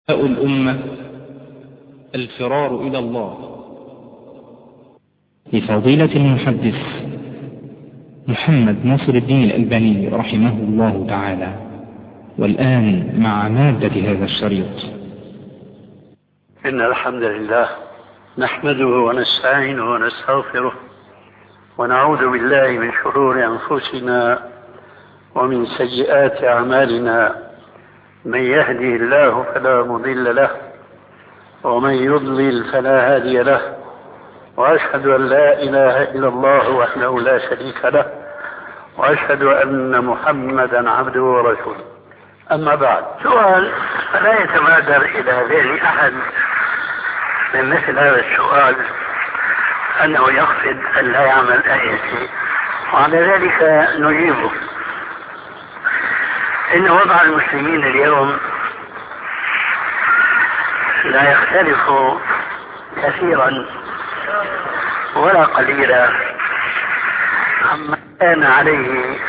الأمة الفرار إلى الله. لفضيلة المحدث محمد ناصر الدين الألباني رحمه الله تعالى. والآن مع مادة هذا الشريط. إن الحمد لله نحمده ونستعينه ونستغفره ونعوذ بالله من شرور أنفسنا ومن سيئات أعمالنا. من يهده الله فلا مضل له ومن يضلل فلا هادي له، وأشهد أن لا إله إلا الله وحده لا شريك له، وأشهد أن محمدا عبده ورسوله. أما بعد، سؤال فلا يتبادر إلى ذهن أحد من مثل هذا السؤال أنه يقصد أن لا يعمل أي شيء، وعلى ذلك نجيبه. إن وضع المسلمين اليوم لا يختلف كثيرا ولا قليلا عما كان عليه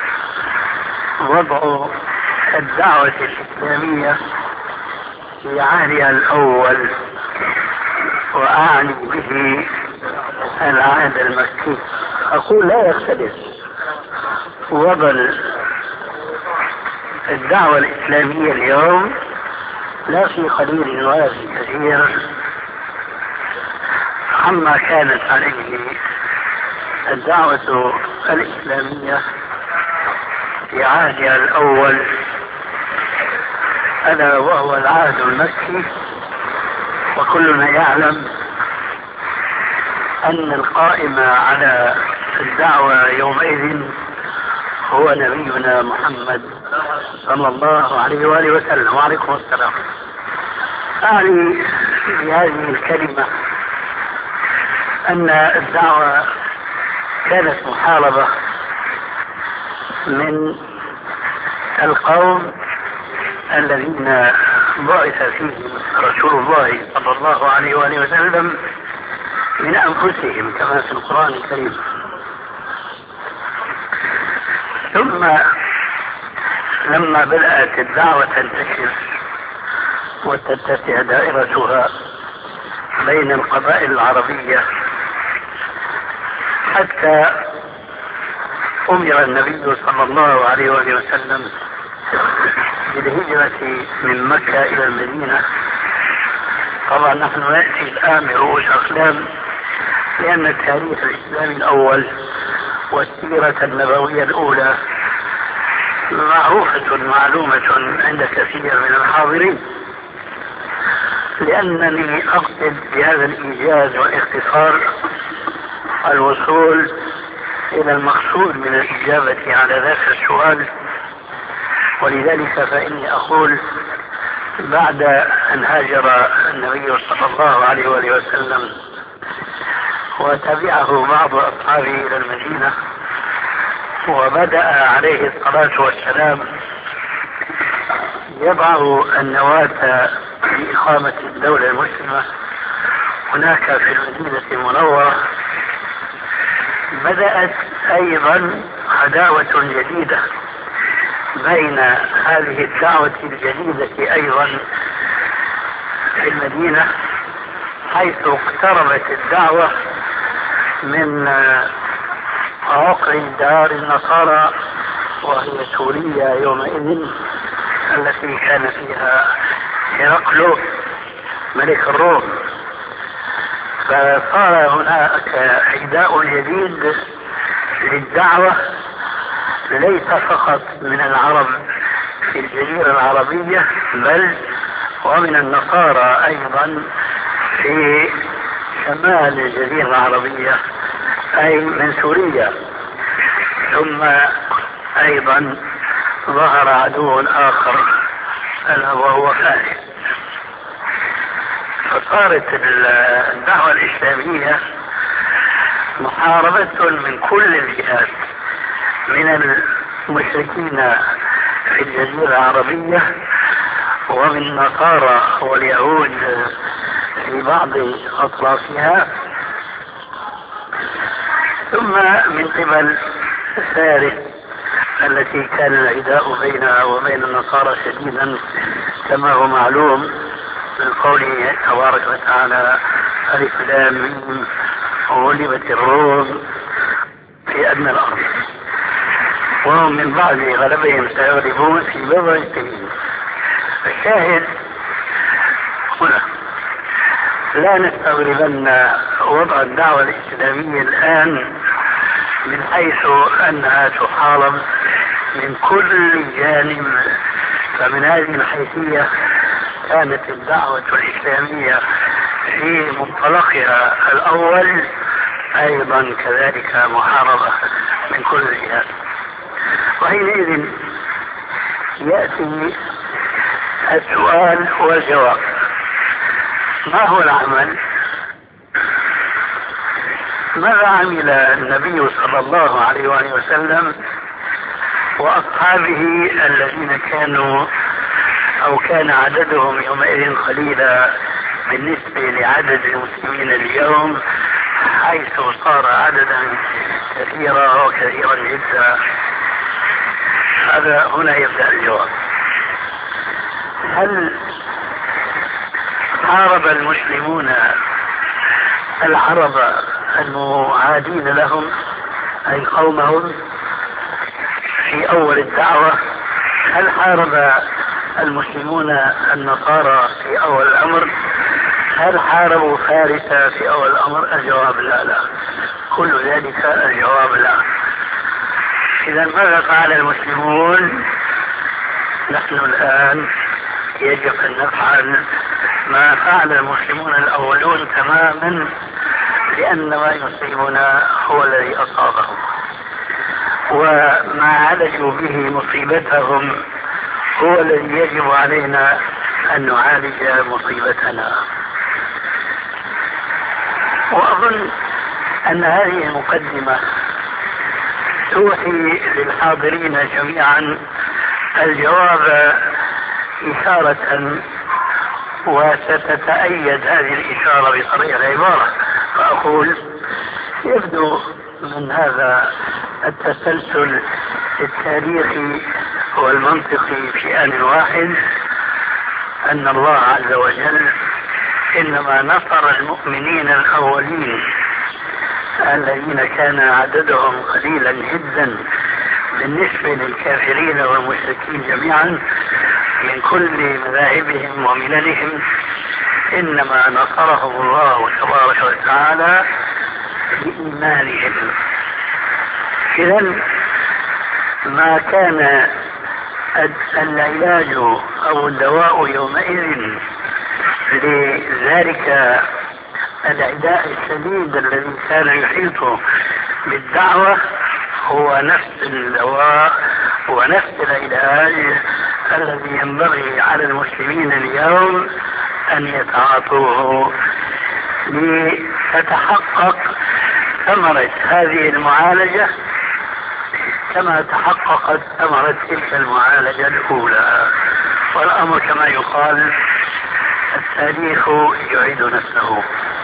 وضع الدعوة الإسلامية في عهدها الأول، وأعني به العهد المكي. أقول لا يختلف وضع الدعوة الإسلامية اليوم لا في قليل ولا في كثير عما كانت عليه الدعوة الإسلامية في عهدها الأول، ألا وهو العهد المكي. وكلنا يعلم أن القائم على الدعوة يومئذ هو نبينا محمد صلى الله عليه وآله وسلم. وعليكم السلام. أعني بهذه الكلمة أن الدعوة كانت محاربة من القوم الذين بعث فيهم رسول الله صلى الله عليه وآله وسلم من أنفسهم كما في القرآن الكريم. ثم لما بدأت الدعوة تنتشر وتتسع دائرتها بين القبائل العربية، حتى أمر النبي صلى الله عليه وسلم بالهجرة من مكة إلى المدينة. طبعا نحن نأتي الآن برؤوس أقلام، لأن التاريخ الإسلامي الأول والسيرة النبوية الأولى معروفة معلومة عند كثير من الحاضرين، لأنني أقصد بهذا الإيجاز والاختصار الوصول إلى المقصود من الإجابة على ذاك السؤال. ولذلك فإني أقول بعد أن هاجر النبي صلى الله عليه وسلم وتبعه بعض أصحابه إلى المدينة، وبدأ عليه الصلاة والسلام يضع النواة لإقامة الدولة المسلمة هناك في المدينة المنورة، بدأت أيضا عداوة جديدة بين هذه الدعوة الجديدة أيضا في المدينة، حيث اقتربت الدعوة من عقر دار النصارى وهي سوريا يومئذ، التي كان فيها هرقل ملك الروم. فصار هناك حداء جديد للدعوة ليس فقط من العرب في الجزيرة العربية، بل ومن النصارى أيضا في شمال الجزيرة العربية، أي من سوريا. ثم أيضا ظهر عدو آخر ألا وهو فارس. فصارت الدعوة الإسلامية محاربة من كل الجهات، من المشركين في الجزيرة العربية ومن النصارى واليهود في بعض أطرافها، ثم من قبل فارس التي كان العداء بينها وبين النصارى شديدا كما هو معلوم، من قوله تبارك وتعالى ألف لام ميم غلبت الروم في أدنى الأرض وهم من بعد غلبهم سيغلبون في بضع سنين. الشاهد هنا لا نستغربن وضع الدعوة الإسلامية الآن من حيث أنها تحارب من كل جانب. فمن هذه الحيثية كانت الدعوة الإسلامية في منطلقها الأول أيضا كذلك محاربة من كل جهة. وحينئذ يأتي السؤال والجواب: ما هو العمل؟ ماذا عمل النبي صلى الله عليه وآله وسلم وأصحابه الذين كانوا أو كان عددهم يومئذ قليلا بالنسبة لعدد المسلمين اليوم، حيث صار عددا كثيرا وكثيرا جدا؟ هذا هنا يبدأ الجواب. هل حارب المسلمون العرب المعادين لهم أي قومهم في أول الدعوة؟ هل حارب المسلمون النصارى في أول الأمر؟ هل حاربوا فارس في أول الأمر؟ الجواب لا. كل ذلك الجواب لا. إذا ماذا فعل المسلمون؟ نحن الآن يجب أن نفعل ما فعل المسلمون الأولون تماما، لأن ما يصيبنا هو الذي أصابهم، وما عالجوا به مصيبتهم هو الذي يجب علينا أن نعالج مصيبتنا. وأظن أن هذه المقدمة توحي للحاضرين جميعا الجواب إشارة، وستتأيد هذه الإشارة بطريقة العبارة. فأقول يبدو من هذا التسلسل التاريخي والمنطقي في آن واحد أن الله عز وجل إنما نصر المؤمنين الأولين الذين كان عددهم قليلا جدا بالنسبة للكافرين والمشركين جميعا من كل مذاهبهم ومللهم، إنما نصرهم الله تبارك وتعالى بإيمانهم. إذن ما كان العلاج أو الدواء يومئذ لذلك العداء الشديد الذي كان يحيط بالدعوة هو نفس الدواء ونفس العلاج الذي ينبغي على المسلمين اليوم أن يتعاطوه لتتحقق ثمرة هذه المعالجة كما تحققت ثمرة تلك المعالجة الأولى. والأمر كما يقال التاريخ يعيد نفسه،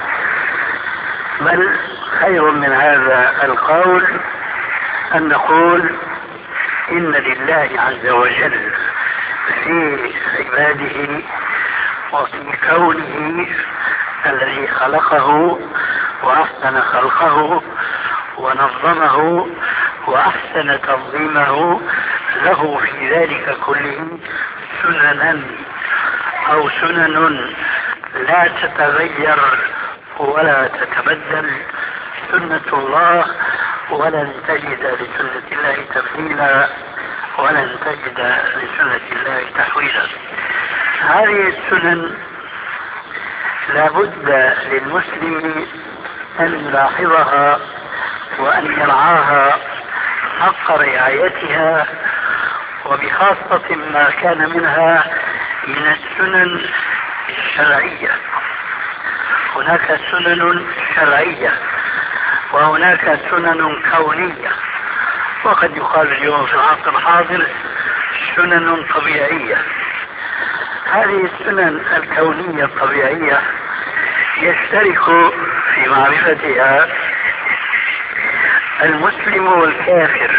بل خير من هذا القول أن نقول إن لله عز وجل في عباده وفي كونه الذي خلقه وأحسن خلقه ونظمه وأحسن تنظيمه له في ذلك كله سننا أو سنن لا تتغير ولا تتبدل. سنة الله ولن تجد لسنة الله تبديلا ولن تجد لسنة الله تحويلا. هذه السنن لابد للمسلم أن يلاحظها وأن يرعاها حق رعايتها، وبخاصة ما كان منها من السنن الشرعية. هناك سنن شرعية وهناك سنن كونية، وقد يقال اليوم في العصر الحاضر سنن طبيعية. هذه السنن الكونية الطبيعية يشترك في معرفتها المسلم والكافر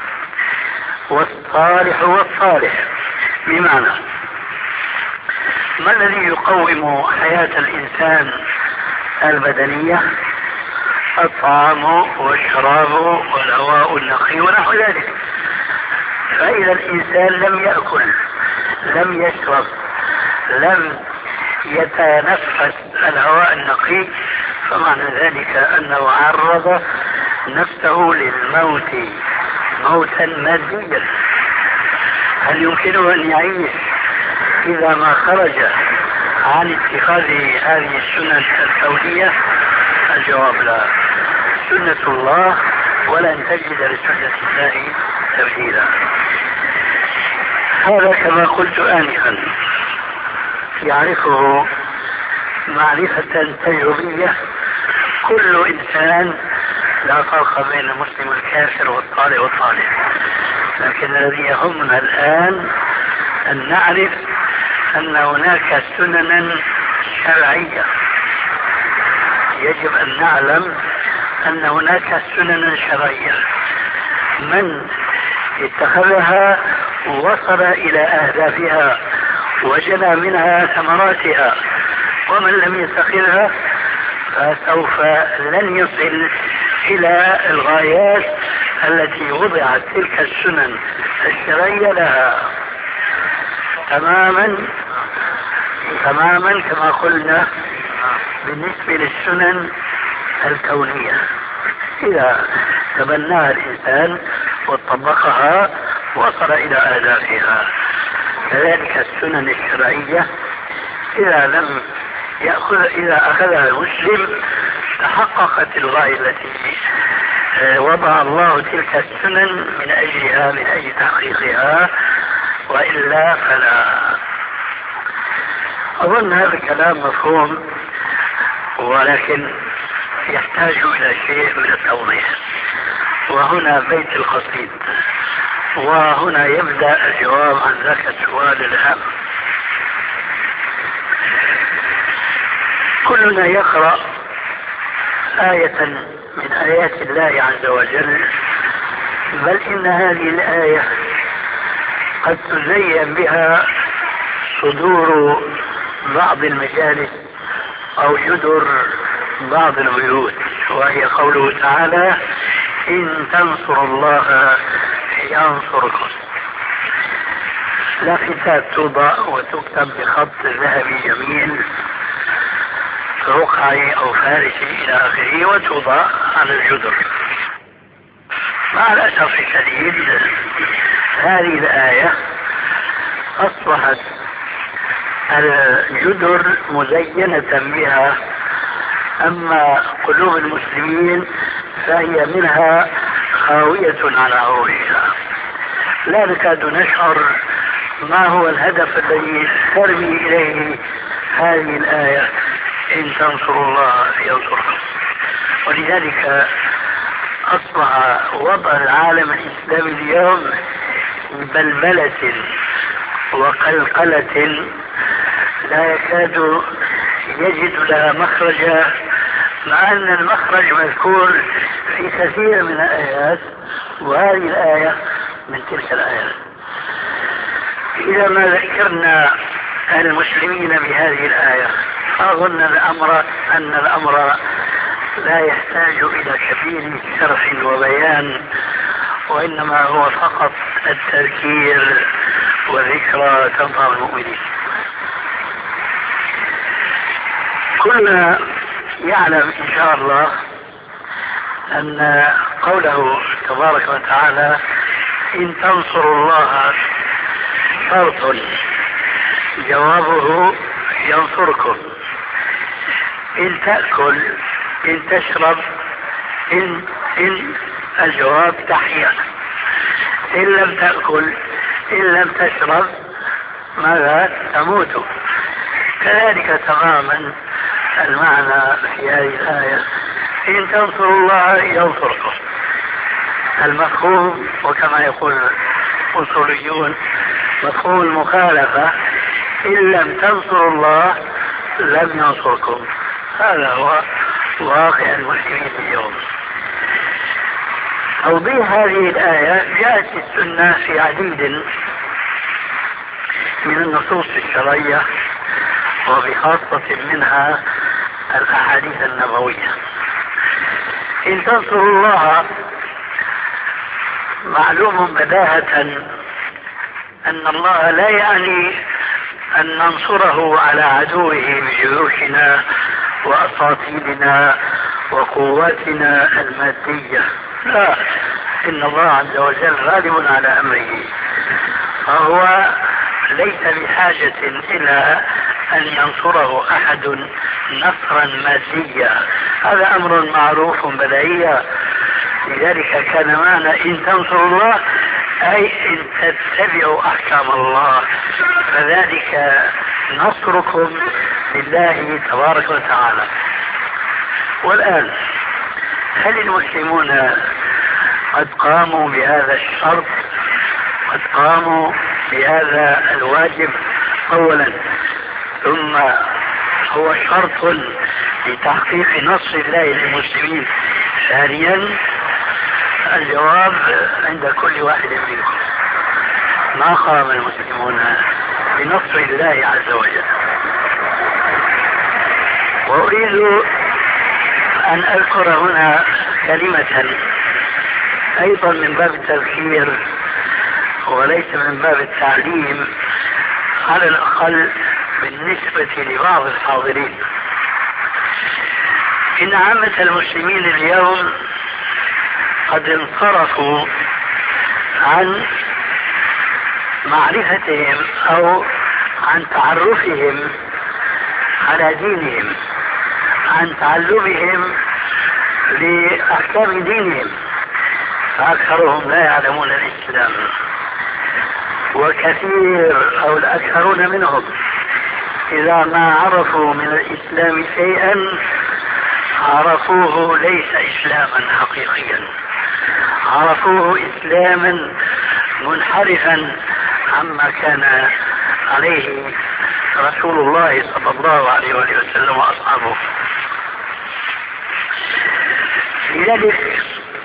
والصالح والصالح، بمعنى ما الذي يقوم حياة الإنسان البدنية؟ الطعام والشراب والهواء النقي ونحو ذلك. فإذا الإنسان لم يأكل، لم يشرب، لم يتنفس الهواء النقي، فمعنى ذلك أنه عرض نفسه للموت موتا ماديا. هل يمكنه أن يعيش إذا ما خرج عن اتخاذ هذه السنن الكونية؟ الجواب لا. سنة الله ولن تجد لسنة الله تبديلا. هذا كما قلت آنفا يعرفه معرفة تجربية كل إنسان، لا فرق بين المسلم والكافر والطالع والطالب. لكن الذي يهمنا الآن أن نعرف أن هناك سننا شرعية. يجب أن نعلم أن هناك سننا شرعية من اتخذها وصل إلى أهدافها وجنى منها ثمراتها، ومن لم يتخذها فسوف لن يصل إلى الغايات التي وضعت تلك السنن الشرعية لها تماما كما قلنا بالنسبة للسنن الكونية. إذا تبناها الإنسان وطبقها وصل إلى أهدافها. كذلك السنن الشرعية إذا أخذها المسلم تحققت الغاية التي وضع الله تلك السنن من أجلها، من أجل تحقيقها، وإلا فلا. أظن هذا الكلام مفهوم، ولكن يحتاج إلى شيء من التوضيح. وهنا بيت القصيد، وهنا يبدأ الجواب عن ذاك السؤال الهام. كلنا يقرأ آية من آيات الله عز وجل، بل إن هذه الآية قد تزين بها صدور بعض المجالس أو جدر بعض البيوت، وهي قوله تعالى: إن تنصروا الله ينصركم. لا كتاب توضع وتكتب بخط ذهبي جميل رقعي أو فارسي إلى آخره وتوضع على الجدر. مع الأسف الشديد هذه الآية أصبحت الجدر مزينة بها، أما قلوب المسلمين فهي منها خاوية على عروشها. لا نكاد نشعر ما هو الهدف الذي ترمي إليه هذه الآية: إن تنصروا الله ينصركم. ولذلك أصبح وضع العالم الإسلامي اليوم بلبلة وقلقلة لا يكاد يجد لها مخرجا، مع أن المخرج مذكور في كثير من الآيات، وهذه الآية من تلك الآيات. إذا ما ذكرنا المسلمين بهذه الآية فأظن أن الأمر لا يحتاج إلى كبير شرح وبيان، وإنما هو فقط التذكير وذكرى تنفع المؤمنين. كلنا يعلم إن شاء الله أن قوله تبارك وتعالى: إن تنصروا الله شرط، جوابه ينصركم. إن تأكل، إن تشرب، إن الجواب تحيا. إن لم تأكل، إن لم تشرب، ماذا؟ تموت. كذلك تماما المعنى في هذه الآية: إن تنصروا الله ينصركم. المفهوم، وكما يقول الأصوليون مفهوم المخالفة: إن لم تنصروا الله لم ينصركم. هذا هو واقع المسلمين اليوم. توضيح هذه الآية جاءت السنة في عديد من النصوص الشرعية وبخاصة منها الأحاديث النبوية. إن تنصروا الله معلوم بداهة أن الله لا يعني أن ننصره على عدوه بجيوشنا وأساطيلنا وقواتنا المادية، لا، إن الله عز وجل غالب على أمره، فهو ليس بحاجة إلى أن ينصره أحد نصرا ماديا، هذا أمر معروف بديهيا. لذلك كان معنى إن تنصروا الله أي إن تتبعوا أحكام الله، فذلك نصركم لله تبارك وتعالى. والآن هل المسلمون قد قاموا بهذا الشرط، قد قاموا بهذا الواجب أولا، ثم هو شرط لتحقيق نصر الله للمسلمين ثانيا؟ الجواب عند كل واحد منكم. ما قام المسلمون بنصر الله عز وجل. وأريد أن أذكر هنا كلمة أيضا من باب التذكير وليس من باب التعليم، على الأقل بالنسبة لبعض الحاضرين. إن عامة المسلمين اليوم قد انصرفوا عن معرفتهم أو عن تعرفهم على دينهم، عن تعلمهم لأحكام دينهم، فأكثرهم لا يعلمون الإسلام، وكثير أو الأكثرون منهم إذا ما عرفوا من الإسلام شيئا عرفوه ليس إسلاما حقيقيا، عرفوه إسلاما منحرفا عما كان عليه رسول الله صلى الله عليه وسلم وأصحابه. لذلك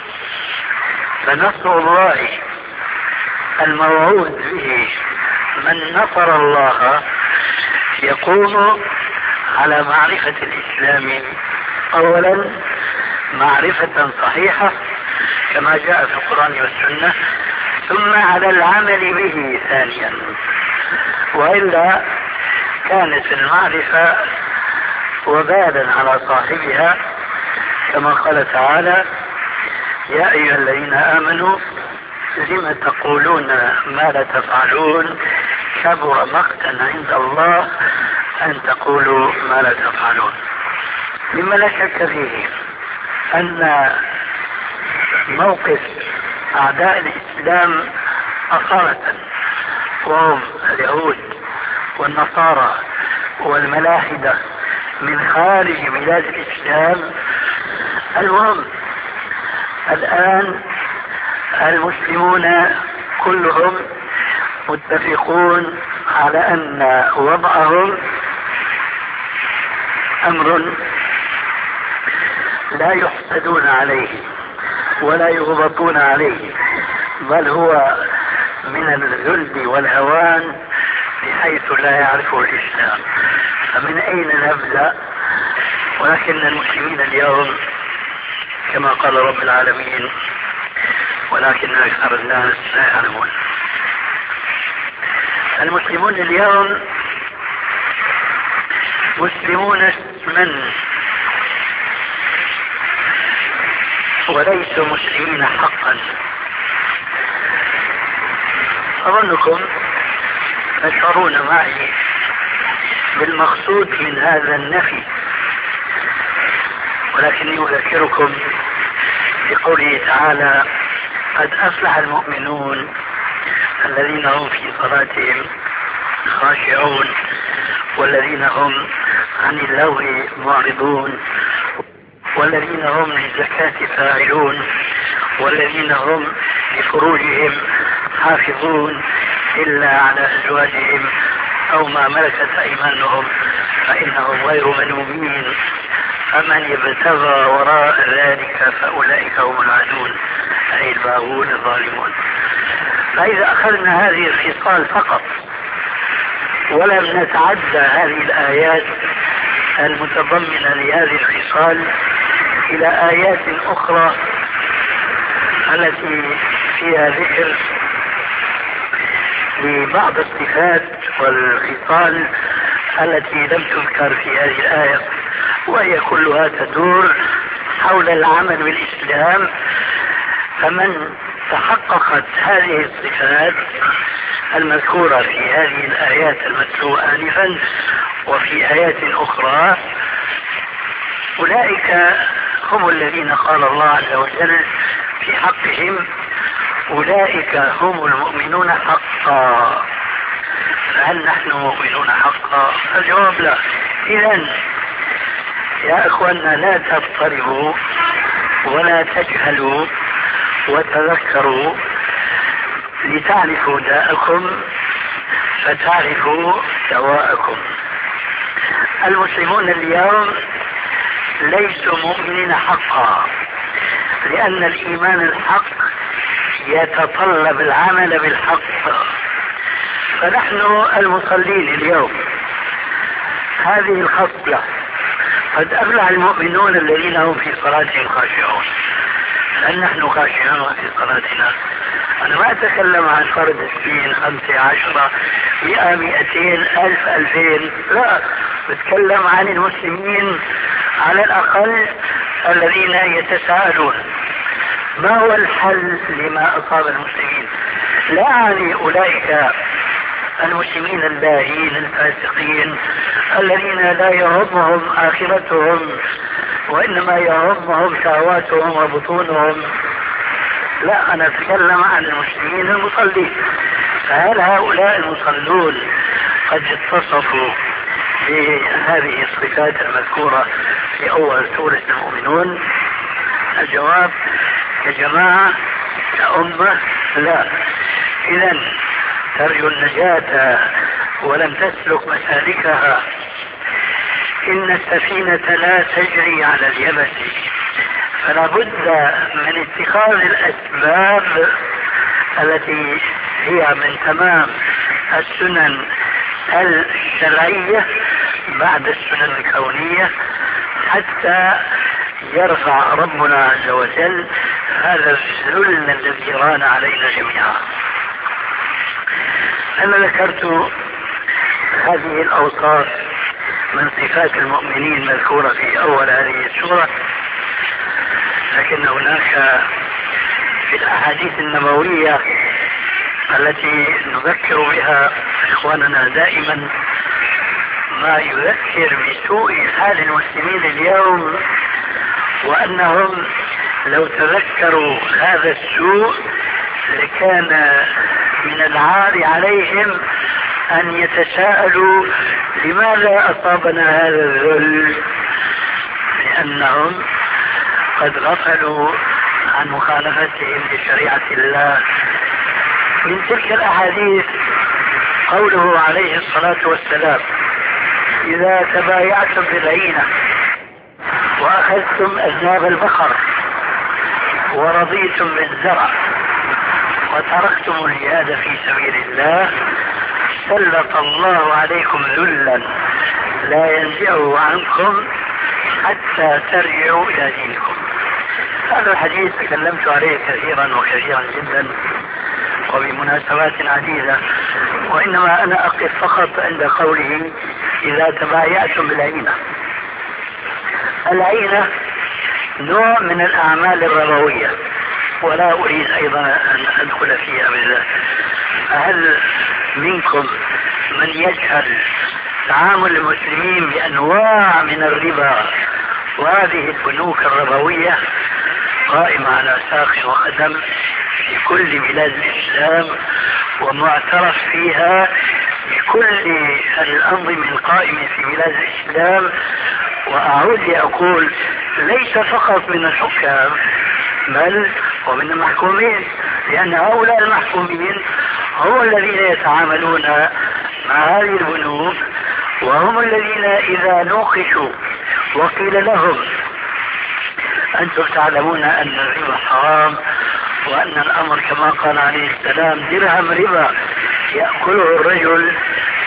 فنصر الله الموعود به من نصر الله يكون على معرفة الإسلام أولا معرفة صحيحة كما جاء في القرآن والسنة، ثم على العمل به ثانيا، وإلا كانت المعرفة وبالا على صاحبها، كما قال تعالى: يا أيها الذين آمنوا لم تقولون ما لا تفعلون كبر مقتا عند الله أن تقولوا ما لا تفعلون. مما لا شك فيه أن موقف أعداء الإسلام أصالة، وهم اليهود والنصارى والملاحدة من خارج بلاد الإسلام، المهم الآن المسلمون كلهم متفقون على أن وضعهم أمر لا يحسدون عليه ولا يغبطون عليه، بل هو من الذل والهوان بحيث لا يعرفه الإسلام. فمن أين نبدأ؟ ولكن المسلمين اليوم كما قال رب العالمين: ولكن أكثر الناس لا يعلمون. المسلمون اليوم مسلمون اسما وليسوا مسلمين حقا. أظنكم تشعرون معي بالمقصود من هذا النفي، ولكني أذكركم بقوله تعالى: قد أفلح المؤمنون الذين هم في صلاتهم خاشعون والذين هم عن اللغو معرضون والذين هم للزكاة فاعلون والذين هم لفروجهم حافظون إلا على أزواجهم أو ما ملكت أيمانهم فإنهم غير ملومين فمن يبتغى وراء ذلك فأولئك هم العادون أي الباغون الظالمون. فإذا أخذنا هذه الخصال فقط ولم نتعدى هذه الآيات المتضمنة لهذه الخصال إلى آيات أخرى التي فيها ذكر لبعض الصفات والخصال التي لم تذكر في هذه الآية، وهي كلها تدور حول العمل بالإسلام. فمن تحققت هذه الصفات المذكورة في هذه الآيات المتلوة آنفا وفي آيات أخرى، أولئك هم الذين قال الله عز وجل في حقهم أولئك هم المؤمنون حقا. فهل نحن مؤمنون حقا؟ الجواب لا. إذن يا إخواننا لا تضطربوا ولا تجهلوا وتذكروا لتعرفوا داءكم فتعرفوا دواءكم. المسلمون اليوم ليسوا مؤمنين حقا، لأن الإيمان الحق يتطلب العمل بالحق. فنحن المصلين اليوم هذه الخصلة قد أفلح المؤمنون الذين هم في صلاتهم خاشعون. هل نحن خاشعون في صلاتنا؟ أنا ما أتكلم عن فرد 20 5 10 100 200 1000 2000، لا، بتكلم عن المسلمين على الأقل الذين يتساءلون ما هو الحل لما أصاب المسلمين. لا أعني أولئك المسلمين اللاهين الفاسقين الذين لا يهمهم آخرتهم وإنما يهمهم شهواتهم وبطونهم، لا، أنا أتكلم عن المسلمين المصلين. فهل هؤلاء المصلون قد اتصفوا بهذه الصفات المذكورة في أول سورة المؤمنون؟ الجواب يا جماعة يا أمة لا. إذن ترجو النجاة ولم تسلك مسالكها. إن السفينة لا تجري على اليبس، فلا بد من اتخاذ الأسباب التي هي من تمام السنن الشرعية بعد السنن الكونية حتى يرفع ربنا عز وجل هذا الذل الذي ران علينا جميعا. أنا ذكرت هذه الأوصاف من صفات المؤمنين المذكورة في أول هذه السورة، لكن هناك في الأحاديث النبوية التي نذكر بها إخواننا دائما ما يذكر بسوء حال المسلمين اليوم، وأنهم لو تذكروا هذا السوء لكان من العار عليهم أن يتساءلوا لماذا أصابنا هذا الذل، لأنهم قد غفلوا عن مخالفتهم لشريعة الله. من تلك الأحاديث قوله عليه الصلاة والسلام: إذا تبايعتم بالعينة وأخذتم أذناب البقر ورضيتم بالزرع وتركتم الجهاد في سبيل الله سلط الله عليكم ذلا لا ينزعه عنكم حتى ترجعوا إلى دينكم. هذا الحديث تكلمت عليه كثيرا وكثيرا جدا وبمناسبات عديدة، وإنما أنا أقف فقط عند قوله إذا تبايعتم بالعينة. العينة نوع من الأعمال الربوية، ولا أريد أيضا أن أدخل فيها بالله. هل منكم من يجهل تعامل المسلمين بأنواع من الربا وهذه البنوك الربوية قائمة على ساق وقدم في كل بلاد الإسلام ومعترف فيها بكل الأنظمة القائمة في بلاد الإسلام؟ وأعود لأقول ليس فقط من الحكام بل ومن المحكومين، لأن هؤلاء المحكومين هم الذين يتعاملون مع هذه البنوك، وهم الذين إذا نوقشوا وقيل لهم أنتم تعلمون أن الربا حرام وأن الأمر كما قال عليه السلام درهم ربا يأكله الرجل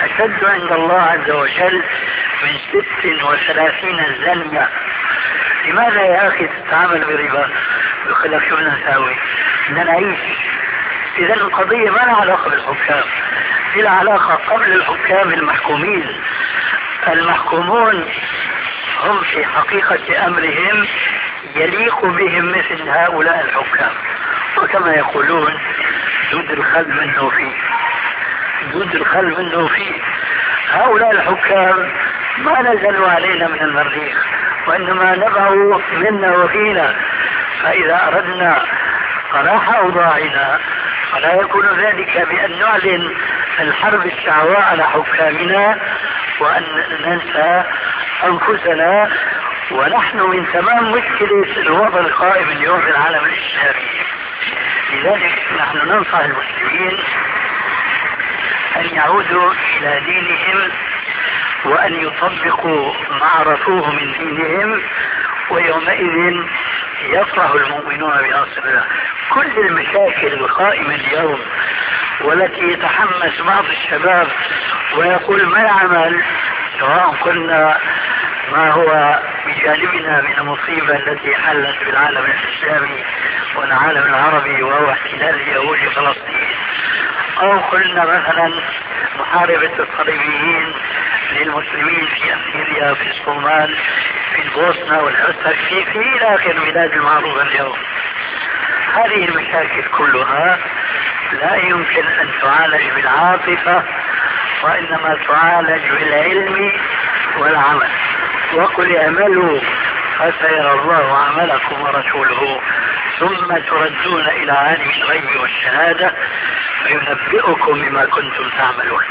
أشد عند الله عز وجل من 36 زلمة. لماذا يا أخي تتعامل بالربا؟ يقول لك شو بدنا نساوي؟ بدنا نعيش. إذا القضية ما لها علاقة بالحكام، لها علاقة قبل الحكام المحكومين. المحكومون هم في حقيقة أمرهم يليق بهم مثل هؤلاء الحكام، وكما يقولون دود الخل منه فيه، دود الخل منه فيه. هؤلاء الحكام ما نزلوا علينا من المريخ، وإنما نبعوا منا وفينا. فإذا أردنا صلاح أوضاعنا فلا يكون ذلك بأن نعلن الحرب الشعواء على حكامنا وأن ننسى أنفسنا، ونحن من تمام مشكلة الوضع القائم اليوم في العالم الإسلامي. لذلك نحن ننصح المسلمين أن يعودوا إلى دينهم وأن يطبقوا ما عرفوه من دينهم، ويومئذ يفرح المؤمنون بنصر الله. كل المشاكل القائمة اليوم والتي يتحمس بعض الشباب ويقول ما يعمل، سواء قلنا ما هو بجانبنا من المصيبة التي حلت بالعالم الإسلامي والعالم العربي وهو احتلال اليهود لفلسطين، أو قلنا مثلا محاربة الصليبيين للمسلمين في أثيوبيا، في الصومال، في البوسنة والهرسك، في إلى آخر البلاد المعروفة اليوم. هذه المشاكل كلها لا يمكن أن تعالج بالعاطفة، وإنما تعالج بالعلم والعمل. وقل اعملوا فسيرى الله عملكم ورسوله ثم تردون إلى عالم الغيب والشهادة فينبئكم بما كنتم تعملون.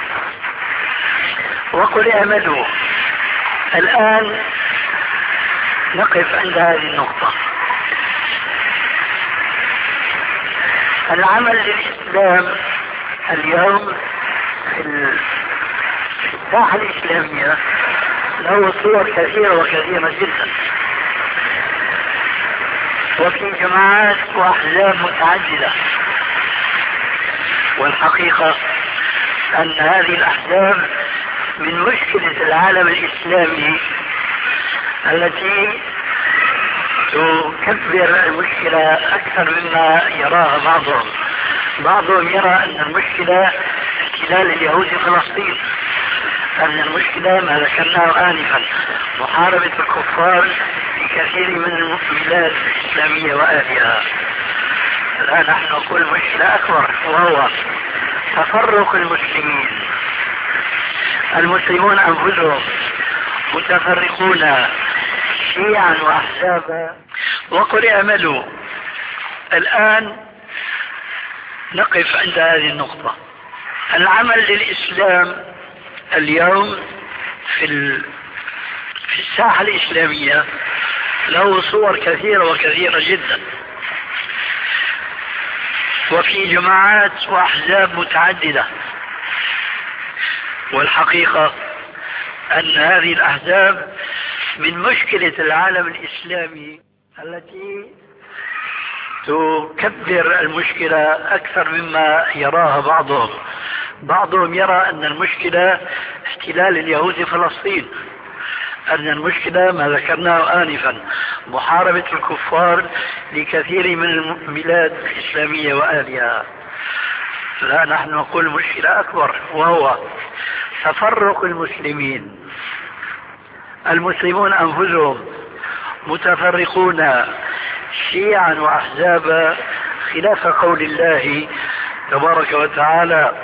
وقل اعملوا. الآن نقف عند هذه النقطة. العمل للإسلام اليوم في الساحة الإسلامية له صور كثيرة وكثيرة جدا، وفي جماعات وأحزاب متعددة. والحقيقة أن هذه الأحزاب من مشكلة العالم الإسلامي التي تكبر المشكلة أكثر مما يراها بعضهم. بعضهم يرى أن المشكلة احتلال اليهود في فلسطين، أن المشكلة ما ذكرناه آنفا محاربة الكفار في كثير من البلاد الإسلامية وآلها. الآن نحن نقول مشكلة أكبر، وهو تفرق المسلمين. المسلمون أنفسهم متفرقون شيعا وأحزابا. وقل اعملوا. الآن نقف عند هذه النقطة. العمل للإسلام اليوم في الساحة الإسلامية له صور كثيرة وكثيرة جدا، وفي جماعات وأحزاب متعددة. والحقيقة أن هذه الأحزاب من مشكلة العالم الإسلامي التي تكبر المشكلة أكثر مما يراها بعضهم. بعضهم يرى أن المشكلة احتلال اليهود في فلسطين، أن المشكلة ما ذكرناه آنفا محاربة الكفار لكثير من البلاد الإسلامية وآلها. لا، نحن نقول مشكلة أكبر، وهو تفرق المسلمين. المسلمون أنفسهم متفرقون شيعا وأحزابا خلاف قول الله تبارك وتعالى: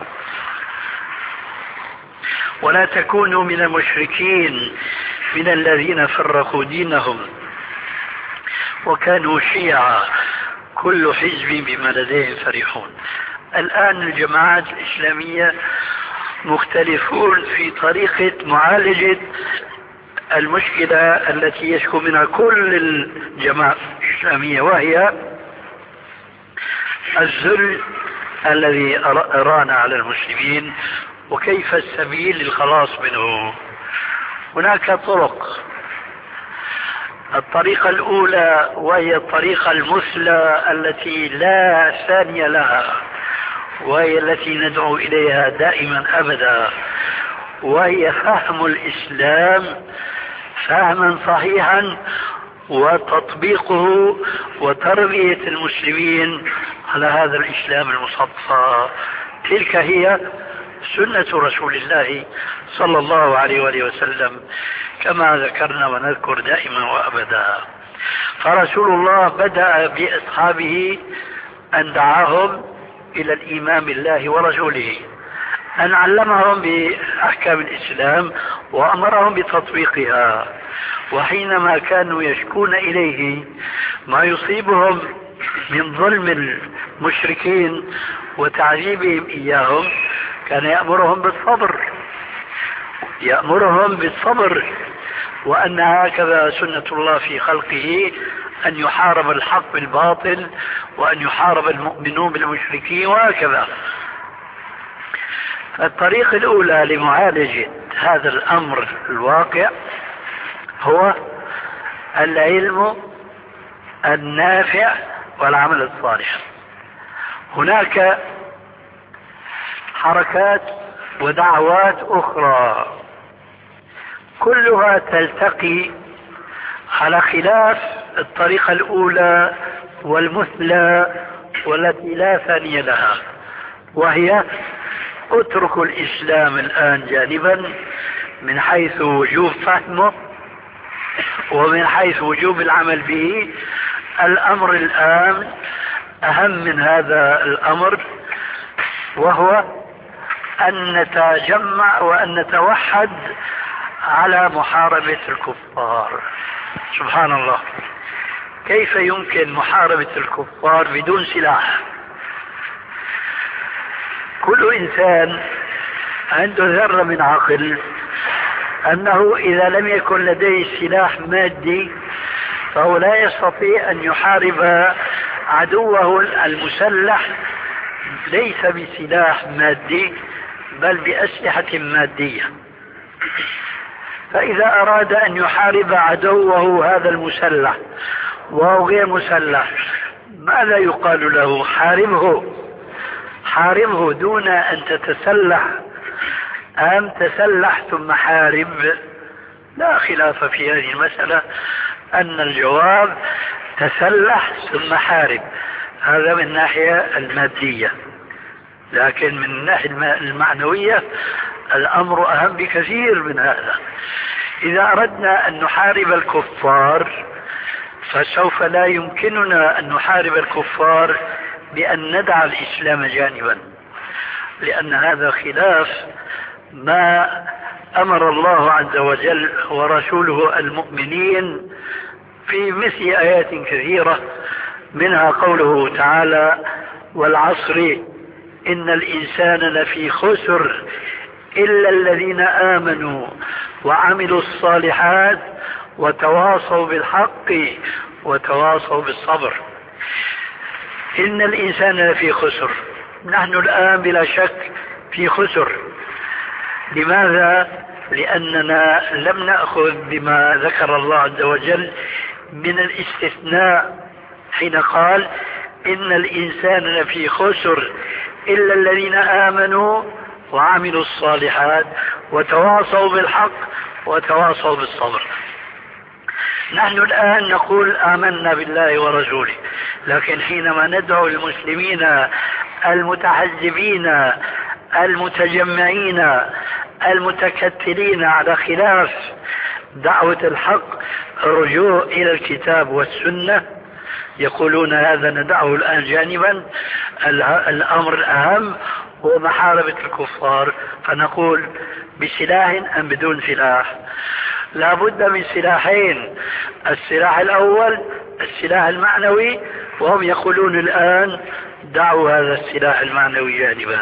ولا تكونوا من المشركين من الذين فرقوا دينهم وكانوا شيعا كل حزب بما لديهم فرحون. الآن الجماعات الإسلامية مختلفون في طريقة معالجة المشكلة التي يشكو منها كل الجماعات الإسلامية، وهي الذل الذي أرانا على المسلمين وكيف السبيل للخلاص منه. هناك طرق. الطريقة الأولى وهي الطريقة المثلى التي لا ثانية لها، وهي التي ندعو إليها دائما أبدا، وهي فهم الإسلام فهما صحيحا وتطبيقه وتربية المسلمين على هذا الإسلام المصفى. تلك هي سنة رسول الله صلى الله عليه وآله وسلم كما ذكرنا ونذكر دائما وأبدا. فرسول الله بدأ بأصحابه أن دعاهم إلى الإيمان بالله ورسوله، أن علمهم بأحكام الإسلام وأمرهم بتطبيقها. وحينما كانوا يشكون إليه ما يصيبهم من ظلم المشركين وتعذيبهم إياهم كان يأمرهم بالصبر، وأن هكذا سنة الله في خلقه أن يحارب الحق بالباطل وأن يحارب المؤمنون بالمشركين وهكذا. الطريقة الأولى لمعالجة هذا الأمر الواقع هو العلم النافع والعمل الصالح. هناك حركات ودعوات أخرى كلها تلتقي على خلاف الطريقة الأولى والمثلى والتي لا ثانية لها، وهي اتركوا الإسلام الآن جانبا من حيث وجوب فهمه ومن حيث وجوب العمل به. الأمر الآن أهم من هذا الأمر، وهو أن نتجمع وأن نتوحد على محاربة الكفار. سبحان الله، كيف يمكن محاربة الكفار بدون سلاح؟ كل إنسان عنده ذرة من عقل أنه إذا لم يكن لديه سلاح مادي فهو لا يستطيع أن يحارب عدوه المسلح ليس بسلاح مادي بل بأسلحة مادية. فإذا أراد أن يحارب عدوه هذا المسلح وهو غير مسلح ماذا يقال له؟ حاربه دون أن تتسلح أم تسلح ثم حارب؟ لا خلاف في هذه المسألة أن الجواب تسلح ثم حارب، هذا من الناحية المادية. لكن من الناحية المعنوية الأمر أهم بكثير من هذا. إذا أردنا أن نحارب الكفار فسوف لا يمكننا أن نحارب الكفار بأن ندع الإسلام جانبا، لأن هذا خلاف ما أمر الله عز وجل ورسوله المؤمنين في مثل آيات كثيرة، منها قوله تعالى: والعصر إن الإنسان لفي خسر إلا الذين آمنوا وعملوا الصالحات وتواصوا بالحق وتواصوا بالصبر. إن الإنسان لفي خسر، نحن الآن بلا شك في خسر. لماذا؟ لأننا لم نأخذ بما ذكر الله عز وجل من الاستثناء حين قال: إن الإنسان لفي خسر إلا الذين آمنوا وعملوا الصالحات وتواصوا بالحق وتواصوا بالصبر. نحن الآن نقول آمنا بالله ورسوله، لكن حينما ندعو المسلمين المتحزبين المتجمعين المتكتلين على خلاف دعوة الحق الرجوع إلى الكتاب والسنة، يقولون هذا ندعه الآن جانبا، الأمر الأهم هو محاربة الكفار. فنقول: بسلاح أم بدون سلاح؟ لا بد من سلاحين. السلاح الأول السلاح المعنوي، وهم يقولون الآن: دعوا هذا السلاح المعنوي جانبا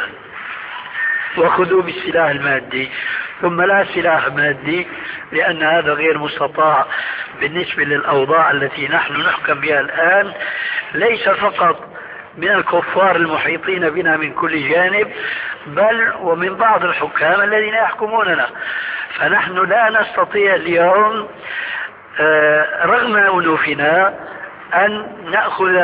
وخذوا بالسلاح المادي. ثم لا سلاح مادي، لأن هذا غير مستطاع بالنسبة للأوضاع التي نحن نحكم بها الآن، ليس فقط من الكفار المحيطين بنا من كل جانب، بل ومن بعض الحكام الذين يحكموننا. فنحن لا نستطيع اليوم رغم أنوفنا أن نأخذ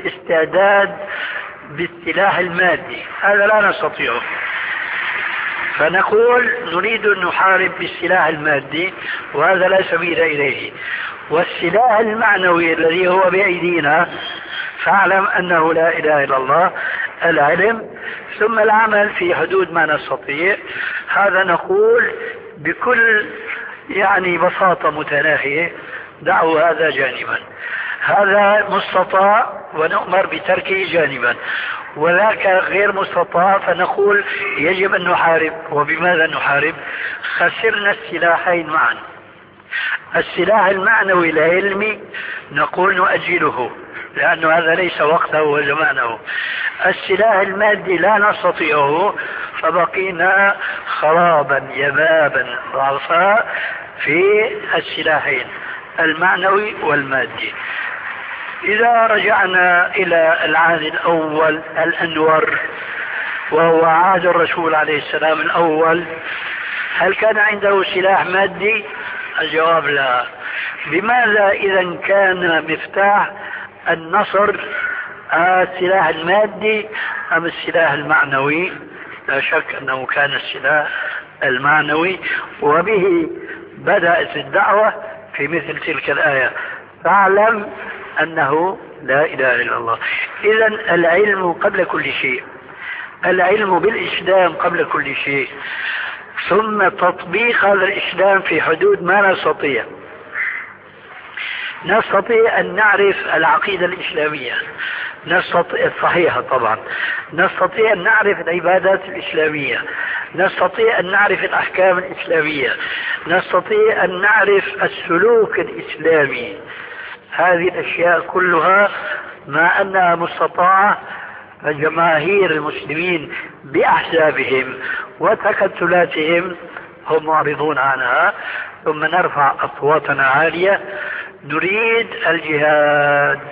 بالاستعداد بالسلاح المادي، هذا لا نستطيعه. فنقول نريد أن نحارب بالسلاح المادي، وهذا لا سبيل إليه. والسلاح المعنوي الذي هو بأيدينا فاعلم أنه لا إله إلا الله، العلم ثم العمل في حدود ما نستطيع. هذا نقول بكل بساطة متناهية، دعوا هذا جانبا، هذا مستطاع ونؤمر بتركه جانبا، وذاك غير مستطاع فنقول يجب أن نحارب. وبماذا نحارب؟ خسرنا السلاحين معا. السلاح المعنوي العلمي نقول نؤجله لأنه هذا ليس وقته وزمانه. السلاح المادي لا نستطيعه، فبقينا خرابا يبابا ضعفاء في السلاحين المعنوي والمادي. إذا رجعنا إلى العهد الأول الأنور وهو عهد الرسول عليه السلام الأول، هل كان عنده سلاح مادي؟ الجواب لا. بماذا إذا كان مفتاح النصر السلاح المادي أم السلاح المعنوي؟ لا شك أنه كان السلاح المعنوي، وبه بدأت الدعوة في مثل تلك الآية: فاعلم أنه لا إله إلا الله. إذن العلم قبل كل شيء، العلم بالإسلام قبل كل شيء، ثم تطبيق هذا الإسلام في حدود ما نستطيع. نستطيع أن نعرف العقيدة الإسلامية الصحيحة طبعا، نستطيع أن نعرف العبادات الإسلامية، نستطيع أن نعرف الأحكام الإسلامية، نستطيع أن نعرف السلوك الإسلامي. هذه الأشياء كلها ما أنها مستطاعة، فجماهير المسلمين بأحزابهم وتكتلاتهم هم معرضون عنها. ثم نرفع أصواتنا عالية: نريد الجهاد.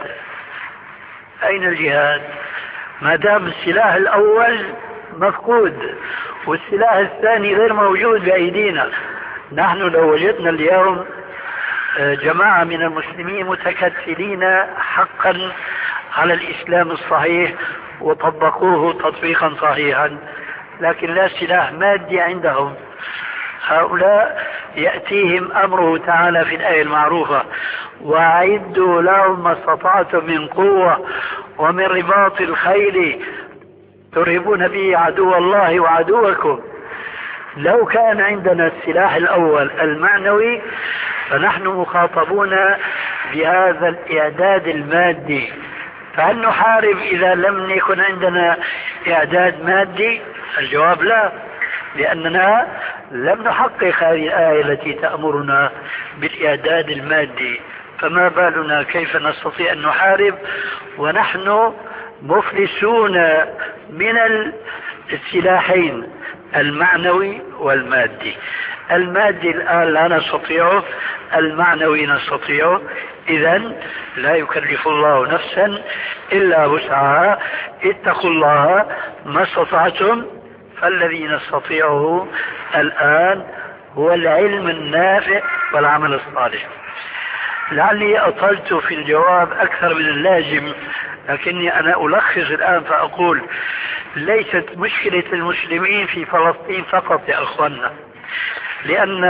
أين الجهاد؟ ما دام السلاح الأول مفقود والسلاح الثاني غير موجود بأيدينا. نحن لو وجدنا اليوم جماعة من المسلمين متكتلين حقا على الإسلام الصحيح وطبقوه تطبيقا صحيحا، لكن لا سلاح مادي عندهم، هؤلاء يأتيهم أمره تعالى في الآية المعروفة: وأعدوا لهم ما استطعتم من قوة ومن رباط الخيل ترهبون به عدو الله وعدوكم. لو كان عندنا السلاح الأول المعنوي فنحن مخاطبون بهذا الإعداد المادي. فهل نحارب إذا لم يكن عندنا إعداد مادي؟ الجواب لا، لأننا لم نحقق هذه الآية التي تأمرنا بالإعداد المادي، فما بالنا كيف نستطيع أن نحارب ونحن مفلسون من السلاحين المعنوي والمادي. المادي الآن لا نستطيعه، المعنوي نستطيعه. إذن لا يكلف الله نفسا إلا وسعها، اتقوا الله ما استطعتم. فالذي نستطيعه الآن هو العلم النافع والعمل الصالح. لعلي أطلت في الجواب أكثر من اللازم، لكني أنا ألخص الآن فأقول: ليست مشكلة المسلمين في فلسطين فقط يا أخوانا، لأن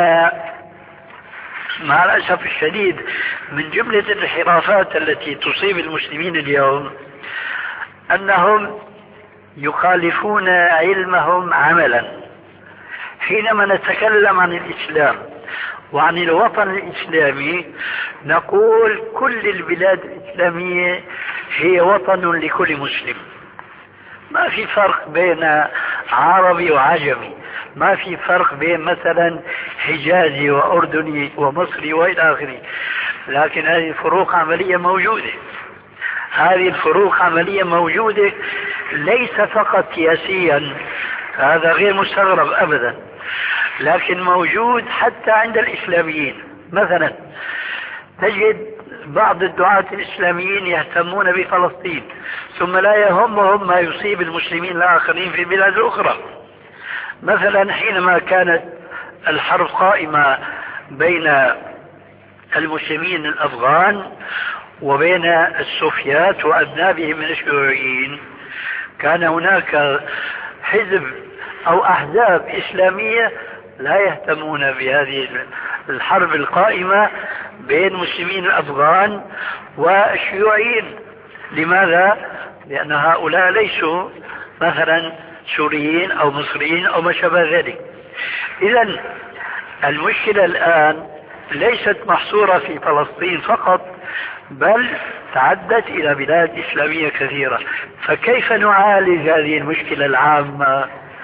مع الأسف الشديد من جملة الانحرافات التي تصيب المسلمين اليوم أنهم يخالفون علمهم عملا. حينما نتكلم عن الإسلام وعن الوطن الإسلامي نقول كل البلاد الإسلامية هي وطن لكل مسلم، ما في فرق بين عربي وعجمي، ما في فرق بين مثلا حجازي وأردني ومصري وإلى آخره. لكن هذه الفروق عملية موجودة، هذه الفروق عملية موجودة ليس فقط سياسيا، هذا غير مستغرب أبدا، لكن موجود حتى عند الإسلاميين. مثلا تجد بعض الدعاة الإسلاميين يهتمون بفلسطين ثم لا يهمهم ما يصيب المسلمين الآخرين في البلاد الأخرى. مثلا حينما كانت الحرب قائمة بين المسلمين الأفغان وبين السوفيات وأذنابهم من الشيوعيين، كان هناك حزب أو أحزاب إسلامية لا يهتمون بهذه الحرب القائمة بين مسلمين الأفغان والشيوعيين. لماذا؟ لأن هؤلاء ليسوا مثلا سوريين أو مصريين أو ما شابه ذلك. إذن المشكلة الآن ليست محصورة في فلسطين فقط، بل تعدت إلى بلاد إسلامية كثيرة. فكيف نعالج هذه المشكلة العامة؟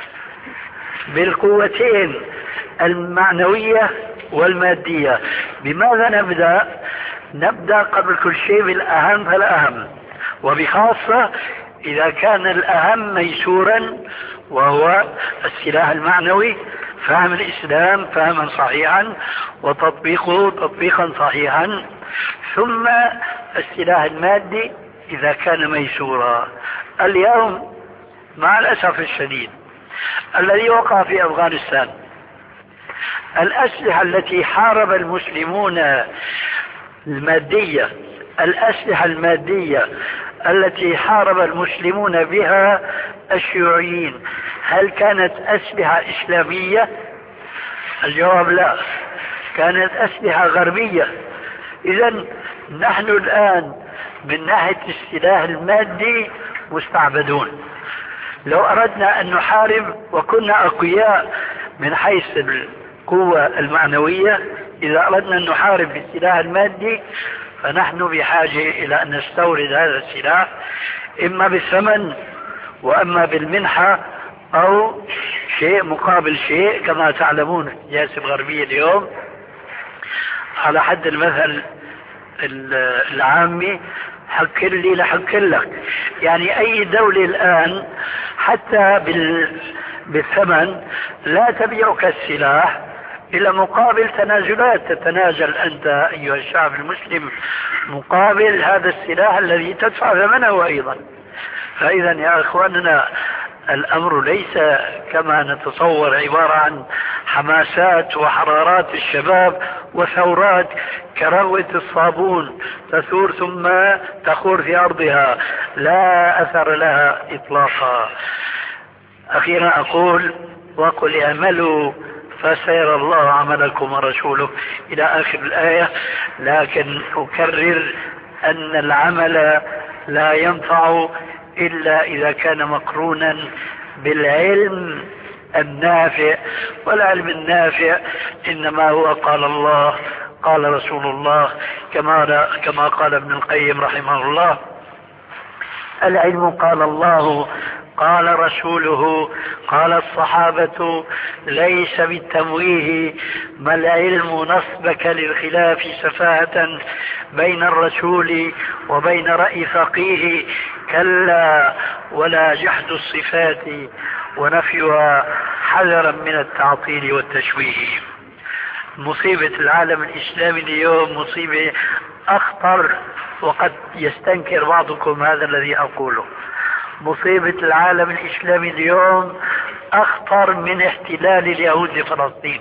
بالقوتين المعنوية والمادية. بماذا نبدأ؟ نبدأ قبل كل شيء بالأهم فالأهم، وبخاصة إذا كان الأهم ميسورا، وهو السلاح المعنوي، فهم الإسلام فهما صحيحا وتطبيقه تطبيقا صحيحا، ثم السلاح المادي إذا كان ميسورا. اليوم مع الأسف الشديد الذي وقع في أفغانستان، الأسلحة التي حارب المسلمون المادية، الأسلحة المادية التي حارب المسلمون بها الشيوعيين، هل كانت أسلحة إسلامية؟ الجواب لا، كانت أسلحة غربية. إذن نحن الآن من ناحية السلاح المادي مستعبدون. لو أردنا أن نحارب وكنا أقوياء من حيث القوة المعنوية، إذا أردنا أن نحارب بالسلاح المادي فنحن بحاجة إلى أن نستورد هذا السلاح إما بالثمن وإما بالمنحة أو شيء مقابل شيء. كما تعلمون السياسة الغربية اليوم على حد المثل العامي، حك لي لحك لك. يعني أي دولة الآن حتى بالثمن لا تبيعك السلاح إلى مقابل تنازلات، تتنازل أنت أيها الشعب المسلم مقابل هذا السلاح الذي تدفع ثمنه أيضا. فإذا يا أخواننا الأمر ليس كما نتصور عبارة عن حماسات وحرارات الشباب وثورات كروة الصابون تثور ثم تخور في أرضها، لا أثر لها إطلاقا. أخيرا أقول وقل اعملوا فسيرى الله عملكم ورسوله إلى آخر الآية، لكن أكرر أن العمل لا ينفع إلا إذا كان مقرونا بالعلم النافع، والعلم النافع إنما هو قال الله قال رسول الله، كما قال ابن القيم رحمه الله: العلم قال الله قال رسوله قال الصحابة، ليس بالتمويه، ما العلم نصبك للخلاف سفاهة بين الرسول وبين رأي فقيه، كلا ولا جحد الصفات ونفيها حذرا من التعطيل والتشويه. مصيبة العالم الإسلامي اليوم مصيبة أخطر، وقد يستنكر بعضكم هذا الذي أقوله. مصيبة العالم الإسلامي اليوم أخطر من احتلال اليهود لفلسطين.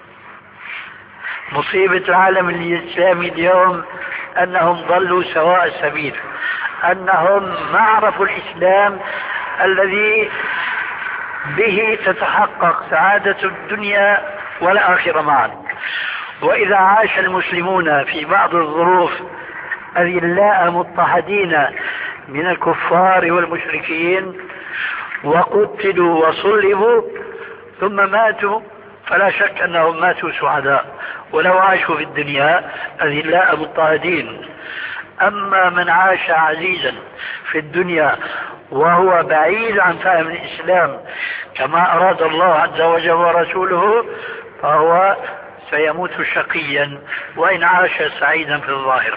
مصيبة العالم الإسلامي اليوم أنهم ضلوا سواء السبيل، أنهم ما عرفوا الإسلام الذي به تتحقق سعادة الدنيا والآخرة معا. وإذا عاش المسلمون في بعض الظروف أذلاء مضطهدين من الكفار والمشركين وقتلوا وصلبوا ثم ماتوا، فلا شك أنهم ماتوا سعداء، ولو عاشوا في الدنيا أذلاء مضطهدين. أما من عاش عزيزا في الدنيا وهو بعيد عن فهم الإسلام كما أراد الله عز وجل ورسوله، فهو سيموت شقيا وإن عاش سعيدا في الظاهر.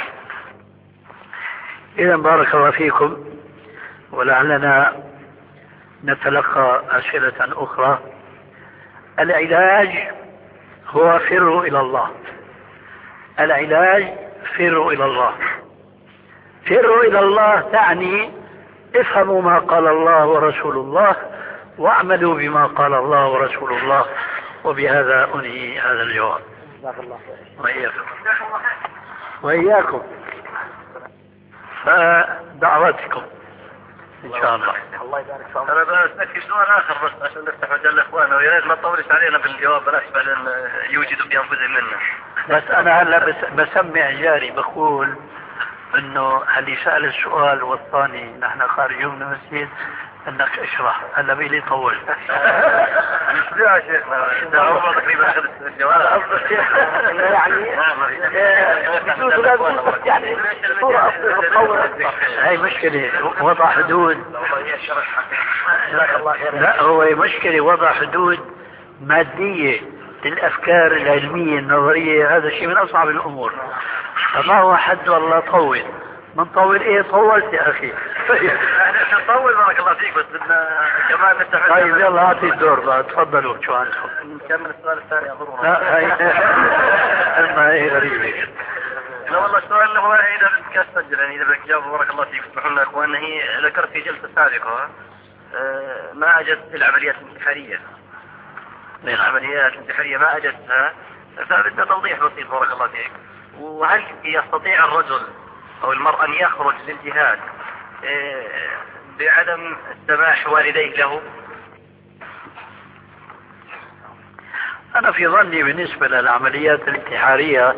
إذا بارك الله فيكم، ولعلنا نتلقى أسئلة أخرى. العلاج هو فروا إلى الله. العلاج فروا إلى الله. فروا إلى الله تعني افهموا ما قال الله ورسول الله واعملوا بما قال الله ورسول الله. وبهذا أنهي هذا الجواب. وإياكم فدعوتكم إن شاء الله. الله يبارك فيك. أنا بسألك سؤال آخر بس عشان نفتح مجال الإخوان، ويا ريت ما تطولش علينا بالجواب بلاش بعدين يوجدوا بأنفسهم منا. بس أنا هلا بسمع جاري بقول إنه اللي سأل السؤال والثاني نحن خارجون من المسجد انك اشرح. هلا بيلي طول. مش يا شيخنا ده عمره تقريبا اخذ الجواب. قصدك يعني الصورة تطور. هاي مشكلة وضع حدود. لا هو مشكلة وضع حدود مادية للأفكار العلمية النظرية، هذا شيء من أصعب الأمور. فما هو حد والله طول من طول ايه طولت يا اخي. احنا نطول بارك الله فيك بس بدنا كمان نفتح. طيب يلا اعطي الدور بقى تفضلوا شو عندكم. نكمل السؤال الثاني اظن. لا هي غريبة. لا والله السؤال اللي هو اذا بدك تسجل يعني اذا بدك تجاوب بارك الله فيك اسمحوا لنا اخوان. هي ذكرت في جلسة سابقة ما اجت العمليات الانتحارية. العمليات الانتحارية ما اجتها، فبدنا توضيح بسيط بارك الله فيك. وهل يستطيع الرجل أو المرأة أن يخرج للجهاد بعدم سماح والديه له؟ أنا في ظني بالنسبة للعمليات الانتحارية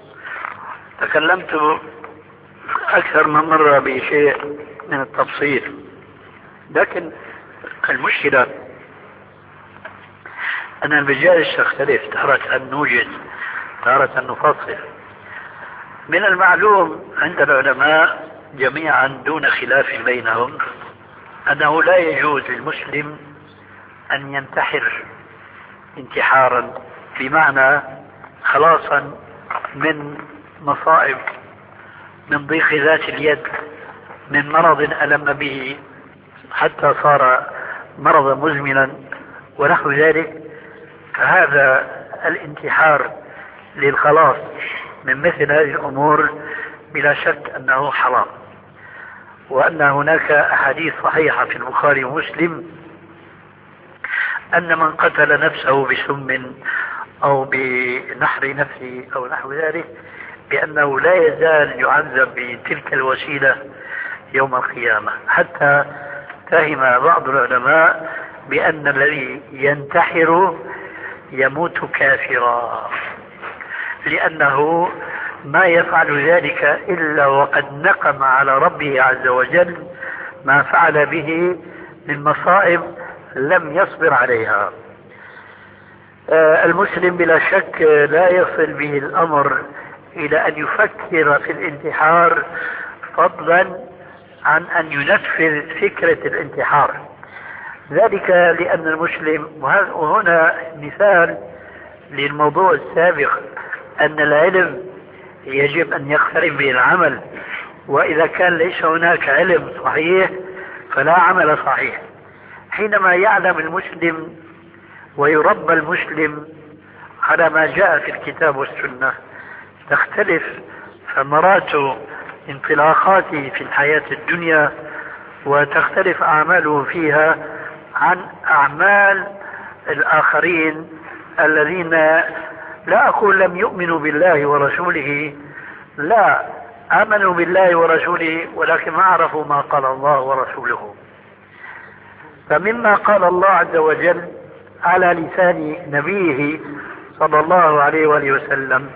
تكلمت أكثر من مرة بشيء من التفصيل، لكن المشكلة أن المجالس تختلف، تارة نوجد تارة نفصل. من المعلوم عند العلماء جميعا دون خلاف بينهم أنه لا يجوز للمسلم أن ينتحر انتحارا بمعنى خلاصا من مصائب، من ضيق ذات اليد، من مرض ألم به حتى صار مرضا مزمنا ونحو ذلك. فهذا الانتحار للخلاص من مثل هذه الأمور بلا شك أنه حرام، وأن هناك أحاديث صحيحة في البخاري ومسلم أن من قتل نفسه بسم أو بنحر نفسه أو نحو ذلك بأنه لا يزال يعذب بتلك الوسيلة يوم القيامة. حتى فهم بعض العلماء بأن الذي ينتحر يموت كافرا، لأنه ما يفعل ذلك إلا وقد نقم على ربه عز وجل ما فعل به من مصائب لم يصبر عليها. المسلم بلا شك لا يصل به الأمر إلى أن يفكر في الانتحار، فضلا عن أن ينفذ فكرة الانتحار. ذلك لأن المسلم، وهنا مثال للموضوع السابق، أن العلم يجب أن يقترن به العمل، وإذا كان ليس هناك علم صحيح فلا عمل صحيح. حينما يعلم المسلم ويربى المسلم على ما جاء في الكتاب والسنة تختلف ثمرات انطلاقاته في الحياة الدنيا، وتختلف أعماله فيها عن أعمال الآخرين الذين لا أقول لم يؤمنوا بالله ورسوله، لا، آمنوا بالله ورسوله ولكن ما عرفوا ما قال الله ورسوله. فمما قال الله عز وجل على لسان نبيه صلى الله عليه وآله وسلم: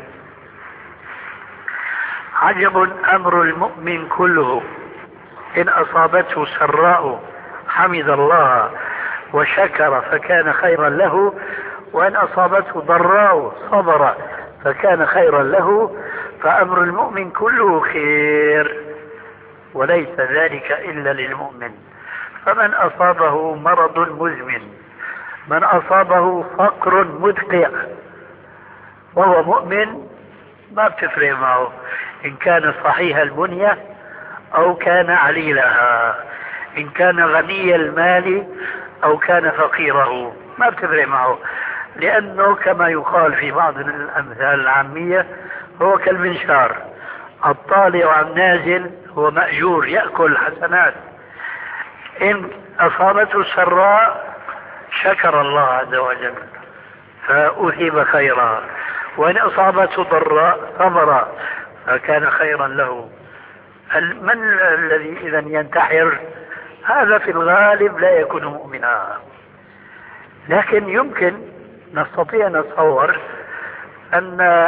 عجب أمر المؤمن كله، إن أصابته سراء حمد الله وشكر فكان خيرا له، وإن أصابته ضراء صبر فكان خيرا له، فأمر المؤمن كله خير، وليس ذلك إلا للمؤمن. فمن أصابه مرض مزمن، من أصابه فقر مدقع وهو مؤمن، ما بتفرق معه إن كان صحيح البنية أو كان عليلها، إن كان غني المال أو كان فقيره، ما بتفرق معه، لأنه كما يقال في بعض الأمثال العامية هو كالمنشار، الطالع عن نازل هو مأجور يأكل حسنات. إن أصابته سراء شكر الله عز وجل فأثيب خيرا، وإن أصابته ضراء صبر فكان خيرا له. من الذي إذا ينتحر هذا في الغالب لا يكون مؤمنا. لكن يمكن نستطيع نتصور أن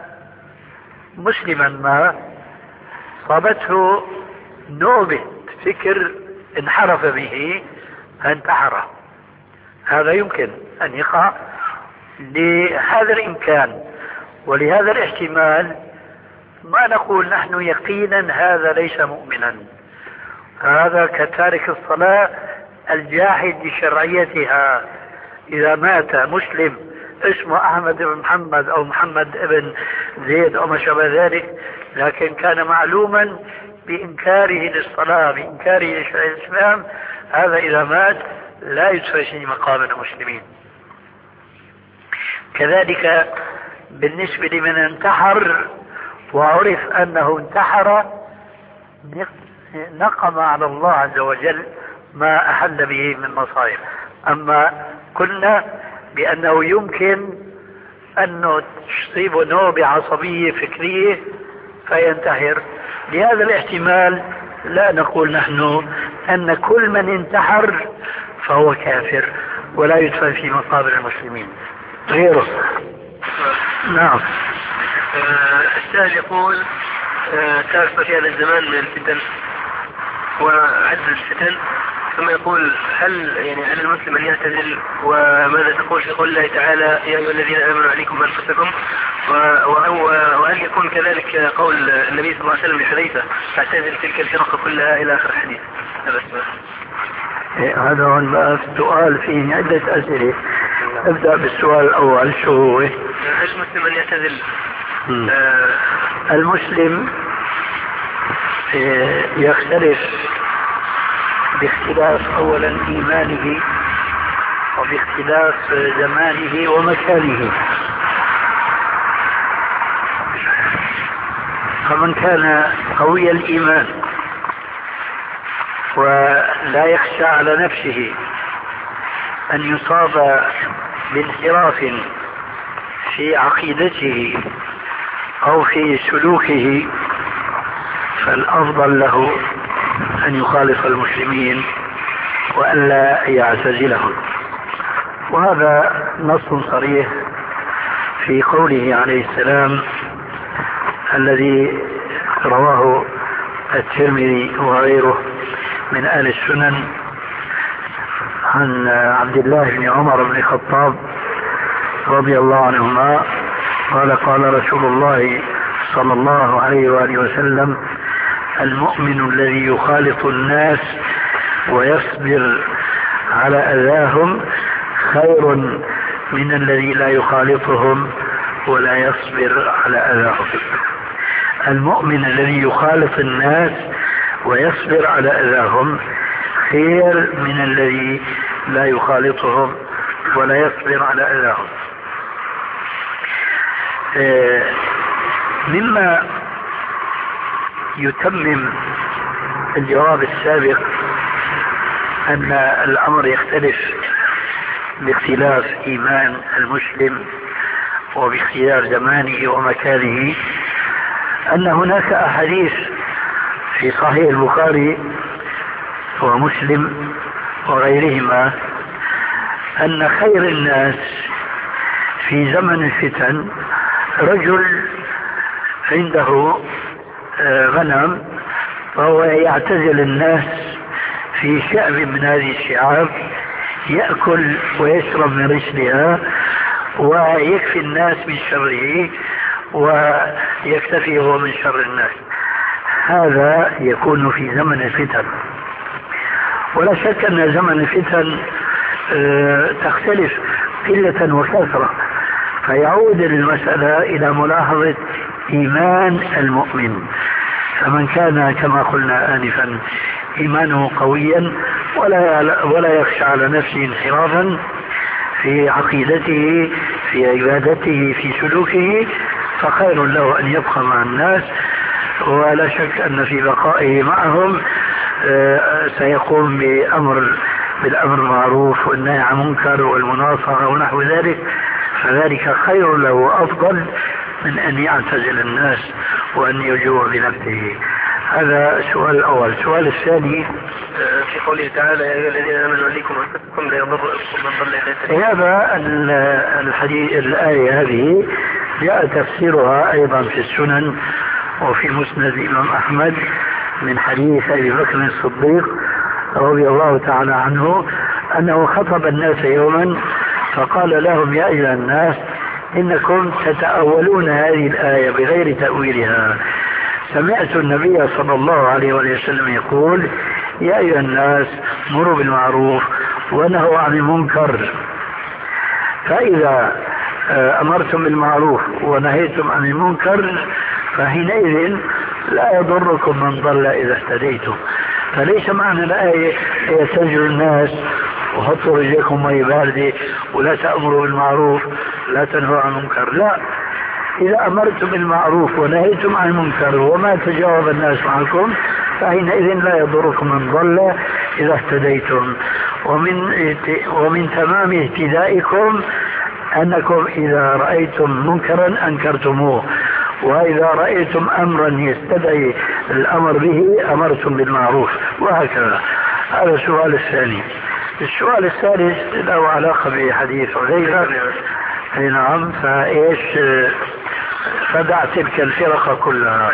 مسلما ما صابته نوبة فكر انحرف به فانتحر. هذا يمكن أن يقع لهذا الإمكان ولهذا الاحتمال. ما نقول نحن يقينا هذا ليس مؤمنا، هذا كتارك الصلاة الجاحد لشرعيتها. إذا مات مسلم اسمه أحمد بن محمد أو محمد بن زيد أو ما شابه ذلك، لكن كان معلوما بإنكاره للصلاة بإنكاره لشرع الإسلام، هذا إذا مات لا يدفع في مقام المسلمين. كذلك بالنسبة لمن انتحر وعرف أنه انتحر نقم على الله عز وجل ما أحل به من مصائب. أما قلنا بأنه يمكن أن تصيب نوبة عصبية فكرية فينتحر، لهذا الاحتمال لا نقول نحن أن كل من انتحر فهو كافر ولا يدفن في مقابر المسلمين غيره. نعم. السائل يقول كافة في هذا الزمان من الفتن وعدد الفتن، ثم يقول هل يعني على المسلم أن يعتزل؟ وماذا تقول في قول الله تعالى يا أيها الذين آمنوا عليكم أنفسكم؟ وهل يكون كذلك قول النبي صلى الله عليه وسلم لحذيفة فاعتزل تلك الفرق كلها إلى آخر الحديث؟ هذا هو السؤال فيه عدة أسئلة. ابدأ بالسؤال الأول، شو هو؟ هل المسلم أن يعتزل؟ المسلم يختلف باختلاف أولا إيمانه وباختلاف زمانه ومكانه. فمن كان قوي الإيمان ولا يخشى على نفسه أن يصاب بانحراف في عقيدته أو في سلوكه، فالأفضل له أن يخالف المسلمين وألا يعتزلهم. وهذا نص صريح في قوله عليه السلام الذي رواه الترمذي وغيره من أهل السنن عن عبد الله بن عمر بن الخطاب رضي الله عنهما قال قال رسول الله صلى الله عليه وآله وسلم المؤمن الذي يخالط الناس ويصبر على أذاهم خير من الذي لا يخالطهم ولا يصبر على أذاهم. المؤمن الذي يخالط الناس ويصبر على أذاهم خير من الذي لا يخالطهم ولا يصبر على أذاهم. مما يتمم الجواب السابق أن الأمر يختلف باختلاف إيمان المسلم وباختيار زمانه ومكانه، أن هناك أحاديث في صحيح البخاري ومسلم وغيرهما أن خير الناس في زمن الفتن رجل عنده غنم فهو يعتزل الناس في شعب من هذه الشعاب يأكل ويشرب من رسلها ويكفي الناس من شره ويكتفي هو من شر الناس. هذا يكون في زمن الفتن. ولا شك أن زمن الفتن تختلف قلة وكثرة، فيعود المسألة إلى ملاحظة إيمان المؤمن. فمن كان كما قلنا آنفا إيمانه قويا ولا يخشى على نفسه انحرافا في عقيدته في عبادته في سلوكه فخير له أن يبقى مع الناس، ولا شك أن في بقائه معهم سيقوم بالأمر المعروف والنهي عن المنكر والمناصحة ونحو ذلك، فذلك خير له وأفضل من أن يعتزل الناس وأن يجوع بنفسه. هذا السؤال الأول. السؤال الثاني في قوله تعالى: يا أيها الذين آمنوا عليكم أنفسكم لا يضركم من ضل إلى سبيل. هذا الحديث، الآية هذه جاء تفسيرها أيضا في السنن وفي مسند الإمام أحمد من حديث أبي بكر الصديق رضي الله تعالى عنه أنه خطب الناس يوما فقال لهم: يا أيها الناس إنكم تتأولون هذه الآية بغير تأويلها. سمعت النبي صلى الله عليه وسلم يقول: يا أيها الناس مروا بالمعروف ونهوا عن المنكر. فإذا أمرتم بالمعروف ونهيتم عن المنكر فحينئذ لا يضركم من ضل إذا اهتديتم. فليس معنى الآية يتجروا الناس وحطوا رجلكم مي باردة ولا تأمروا بالمعروف لا تنهوا عن المنكر. لا، إذا أمرتم بالمعروف ونهيتم عن المنكر وما تجاوب الناس معكم فحينئذ لا يضركم من ضل إذا اهتديتم. ومن تمام اهتدائكم أنكم إذا رأيتم منكرا أنكرتموه، وإذا رأيتم أمرا يستدعي الأمر به أمرتم بالمعروف، وهكذا. هذا السؤال الثاني. السؤال الثالث له علاقة بحديث حذيفة. نعم. فإيش فدع تلك الفرقة كلها.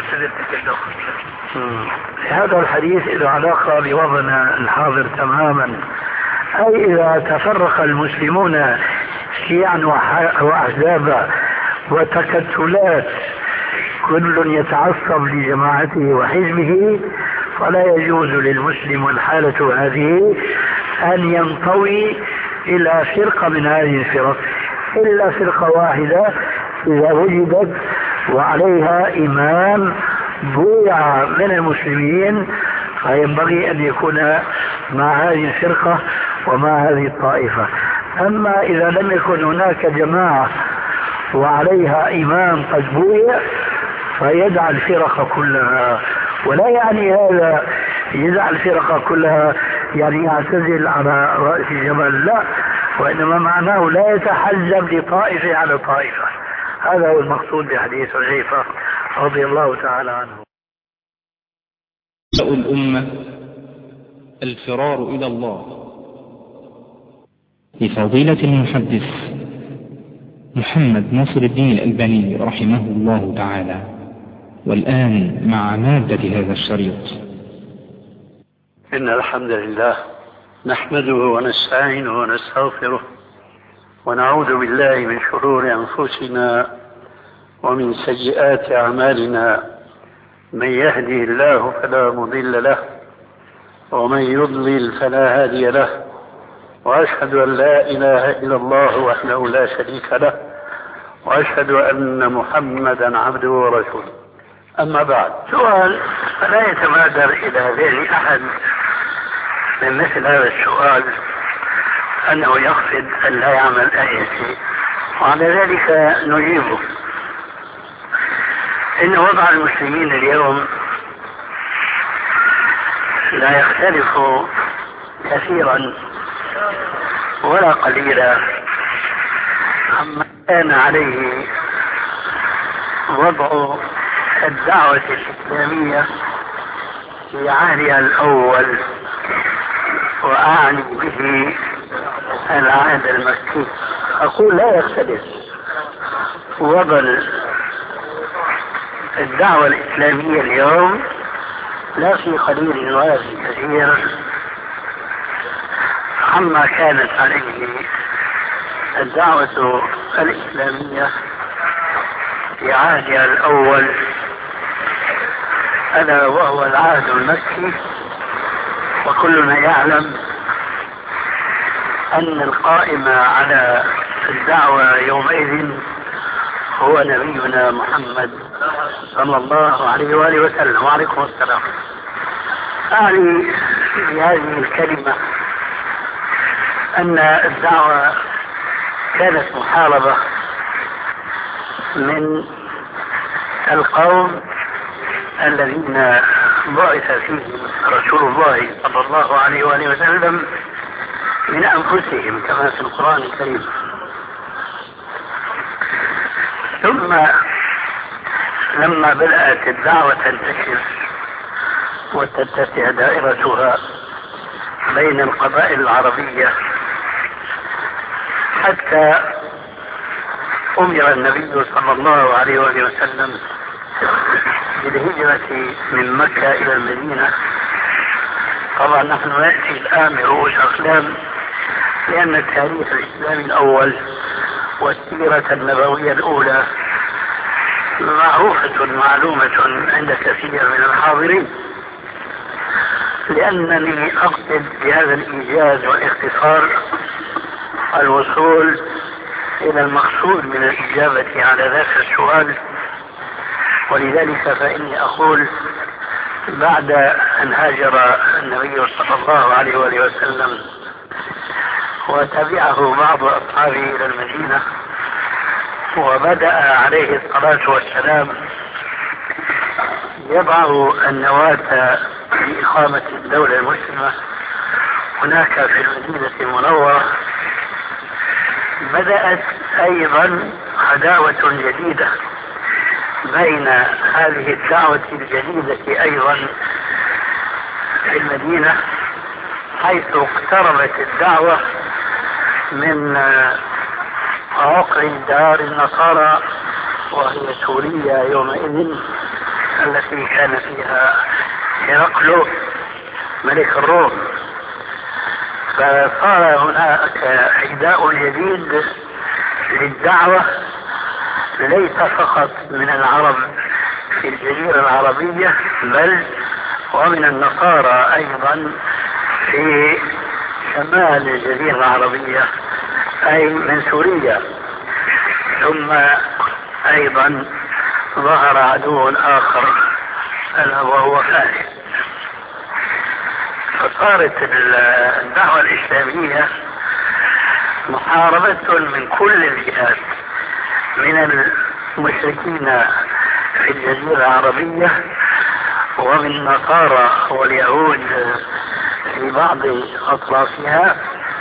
هذا الحديث له علاقة بوضعنا الحاضر تماما. أي إذا تفرق المسلمون شيعا وأحزابا وتكتلات كل يتعصب لجماعته وحزبه فلا يجوز للمسلم الحالة هذه أن ينطوي إلى فرقة من هذه الفرق إلا فرقة واحدة إذا وجدت وعليها إمام بويع من المسلمين، فينبغي أن يكون مع هذه الفرقة ومع هذه الطائفة. أما إذا لم يكن هناك جماعة وعليها إمام قد بويع فيدع الفرقة كلها. ولا يعني هذا يدع الفرقة كلها يعني يعتزل على رأس الجبل، لا، وإنما معناه لا يتحزب لطائفة على طائفة. هذا هو المقصود بحديث حذيفة رضي الله تعالى عنه. الأمة الفرار إلى الله. لفضيلة المحدث محمد ناصر الدين الألباني رحمه الله تعالى. والآن مع مادة هذا الشريط. إن الحمد لله نحمده ونستعينه ونستغفره ونعوذ بالله من شرور أنفسنا ومن سيئات أعمالنا. من يهدي الله فلا مضل له ومن يضلل فلا هادي له، وأشهد أن لا إله إلا الله وحده لا شريك له، وأشهد أن محمدا عبده ورسوله. أما بعد، سؤال لا يتبادر إلى ذهن أحد من مثل هذا السؤال أنه يقصد أن لا يعمل أي شيء، وعلى ذلك نجيبه. إن وضع المسلمين اليوم لا يختلف كثيرا ولا قليلا عما كان عليه وضع الدعوة الإسلامية في عهدها الأول، وأعني به العهد المكي. أقول لا يختلف وضع الدعوة الإسلامية اليوم لا في قليل ولا في كثير عما كانت عليه الدعوة الإسلامية في عهدها الأول، ألا وهو العهد المكي. وكلنا يعلم أن القائم على الدعوة يومئذ هو نبينا محمد صلى الله عليه وآله وسلم. وعليكم السلام. أعني بهذه الكلمة أن الدعوة كانت محاربة من القوم الذين بعث فيهم رسول الله صلى الله عليه وآله وسلم من أنفسهم كما في القرآن الكريم. ثم لما بدأت الدعوة تنتشر وتتسع دائرتها بين القبائل العربية، حتى أمر النبي صلى الله عليه وسلم بالهجرة من مكة إلى المدينة. طبعا نحن نأتي الآن برؤوس أقلام، لأن التاريخ الإسلامي الأول والسيرة النبوية الأولى معروفة معلومة عند كثير من الحاضرين، لأنني أقصد بهذا الإيجاز والاختصار الوصول إلى المقصود من الإجابة على ذاك السؤال. ولذلك فإني أقول بعد أن هاجر النبي صلى الله عليه وسلم وتبعه بعض أصحابه إلى المدينة، وبدأ عليه الصلاة والسلام يضع النواة لإقامة الدولة المسلمة هناك في المدينة المنورة، بدأت أيضا عداوة جديدة بين هذه الدعوة الجديدة أيضا في المدينة، حيث اقتربت الدعوة من عقر دار النصارى وهي سوريا يومئذ، التي كان فيها هرقل ملك الروم. فصار هناك عداء جديد للدعوة ليس فقط من العرب في الجزيرة العربية، بل ومن النصارى أيضا في شمال الجزيرة العربية، أي من سوريا. ثم أيضا ظهر عدو آخر ألا وهو فارس. فصارت الدعوة الإسلامية محاربة من كل الجهات، من المشركين في الجزيرة العربية ومن النصارى واليهود في بعض أطرافها،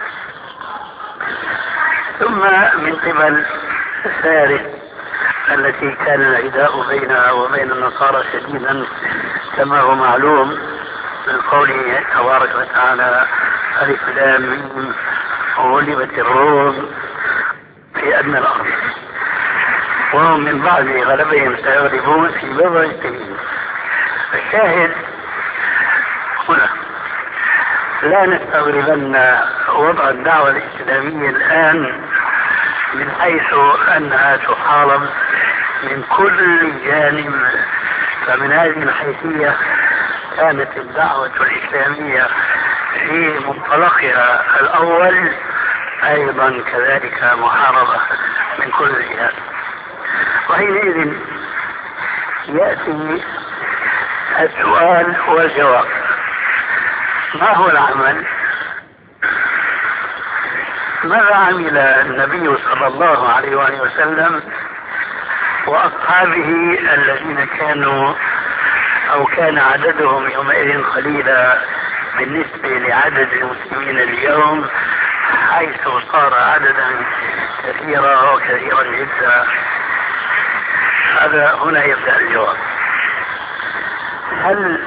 ثم من قبل فارس التي كان العداء بينها وبين النصارى شديدا كما هو معلوم من قوله تبارك وتعالى ألف لام ميم غلبت الروم في أدنى الأرض وهم من بعد غلبهم سيغلبون في بضع سنين. الشاهد هنا لا نستغربن وضع الدعوة الإسلامية الآن من حيث أنها تحارب من كل جانب. فمن هذه الحيثية كانت الدعوة الإسلامية في منطلقها الأول أيضا كذلك محاربة من كل جهة. وحينئذ يأتي السؤال والجواب: ما هو العمل؟ ماذا عمل النبي صلى الله عليه وسلم وأصحابه الذين كانوا أو كان عددهم يومئذ قليلا بالنسبة لعدد المسلمين اليوم، حيث صار عددا كثيرا وكثيرا جدا؟ هذا هنا يبدأ الجواب. هل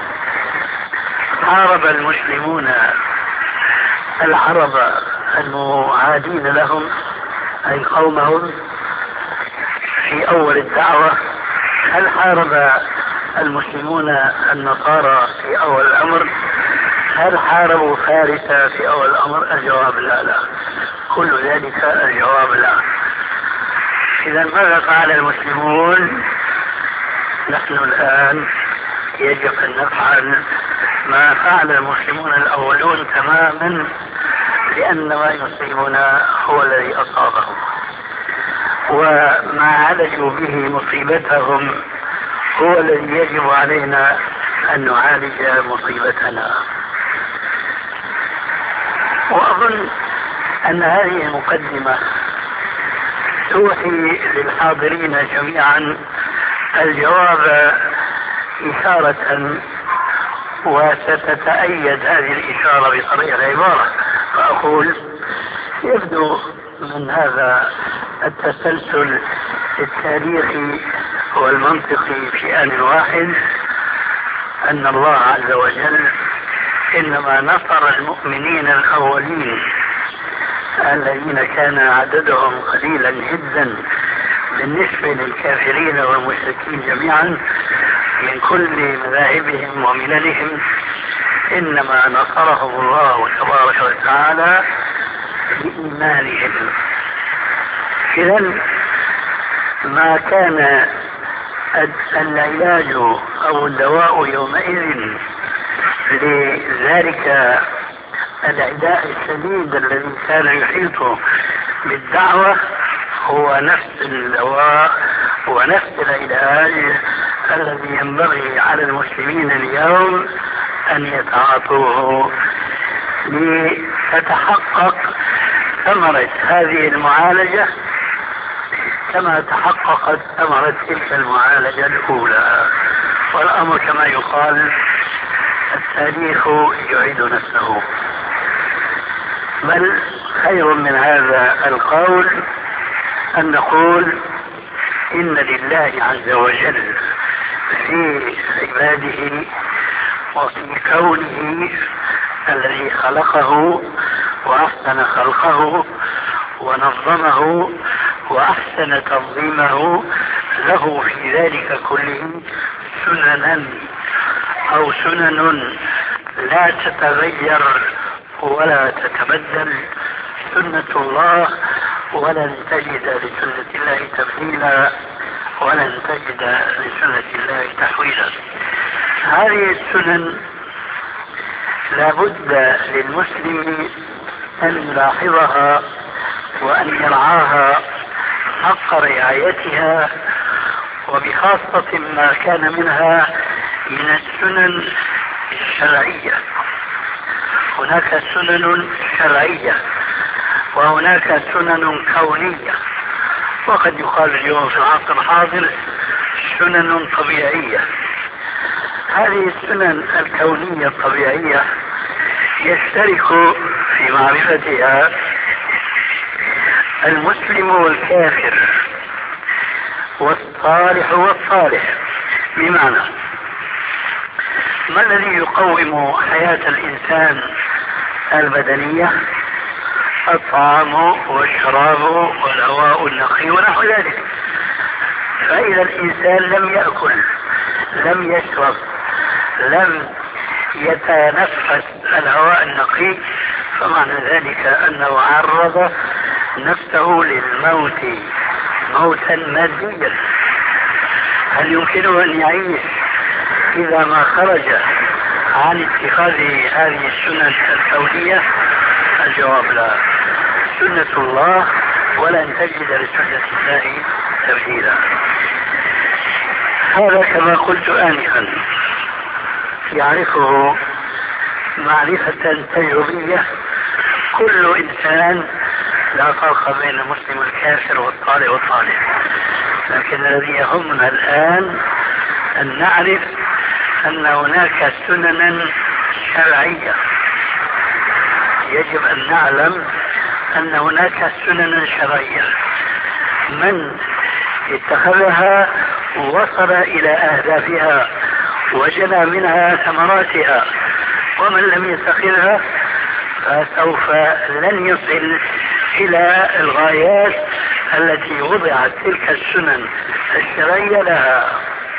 حارب المسلمون العرب المعادين لهم أي قومهم في أول الدعوة؟ هل حارب المسلمون النصارى في أول الأمر؟ هل حاربوا فارس في أول الأمر؟ الجواب لا. كل ذلك الجواب لا. إذا ماذا فعل المسلمون؟ نحن الآن يجب أن نفعل ما فعل المسلمون الأولون تماما، لأن ما يصيبنا هو الذي أصابهم، وما عالجوا به مصيبتهم هو الذي يجب علينا أن نعالج مصيبتنا. وأظن أن هذه المقدمة توحي للحاضرين جميعا الجواب إشارة، وستتأيد هذه الإشارة بطريقة العبارة. فأقول يبدو من هذا التسلسل التاريخي والمنطقي في آن واحد أن الله عز وجل إنما نصر المؤمنين الأولين الذين كان عددهم قليلا جدا بالنسبة للكافرين والمشركين جميعا من كل مذاهبهم ومللهم، إنما نصرهم الله تبارك وتعالى بإيمانهم. إذن ما كان العلاج أو الدواء يومئذ لذلك العداء الشديد الذي كان يحيط بالدعوة هو نفس الدواء ونفس العلاج الذي ينبغي على المسلمين اليوم أن يتعاطوه لتتحقق ثمرة هذه المعالجة كما تحققت ثمرة تلك المعالجة الأولى. والأمر كما يقال التاريخ يعيد نفسه، بل خير من هذا القول أن نقول إن لله عز وجل في عباده وفي كونه الذي خلقه وأحسن خلقه ونظمه وأحسن تنظيمه له في ذلك كله سننا أو سنن لا تتغير ولا تتبدل. سنة الله ولن تجد لسنة الله تبديلا ولن تجد لسنة الله تحويلا. هذه السنن لابد للمسلم أن يلاحظها وأن يرعاها حق رعايتها، وبخاصة ما كان منها من السنن الشرعية. هناك سنن شرعية وهناك سنن كونية، وقد يقال اليوم في العصر الحاضر سنن طبيعية. هذه السنن الكونية الطبيعية يشترك في معرفتها المسلم والكافر والصالح والصالح. بمعنى ما الذي يقوم حياة الإنسان البدنية؟ الطعام والشراب والهواء النقي ونحو ذلك. فإذا الإنسان لم يأكل لم يشرب لم يتنفس الهواء النقي فمعنى ذلك أنه عرض نفسه للموت موتا ماديا. هل يمكنه أن يعيش إذا ما خرج عن اتخاذ هذه السنن الكونية؟ الجواب لا. سنة الله ولن تجد لسنة الله تبديلا. هذا كما قلت آنفا يعرفه معرفة تجربية كل إنسان، لا فرق بين المسلم والكافر والطالع والطالح. لكن الذي يهمنا الآن أن نعرف أن هناك سننا شرعية. يجب أن نعلم أن هناك سننا شرعية من اتخذها وصل إلى أهدافها وجنى منها ثمراتها، ومن لم يتخذها فسوف لن يصل إلى الغايات التي وضعت تلك السنن الشرعية لها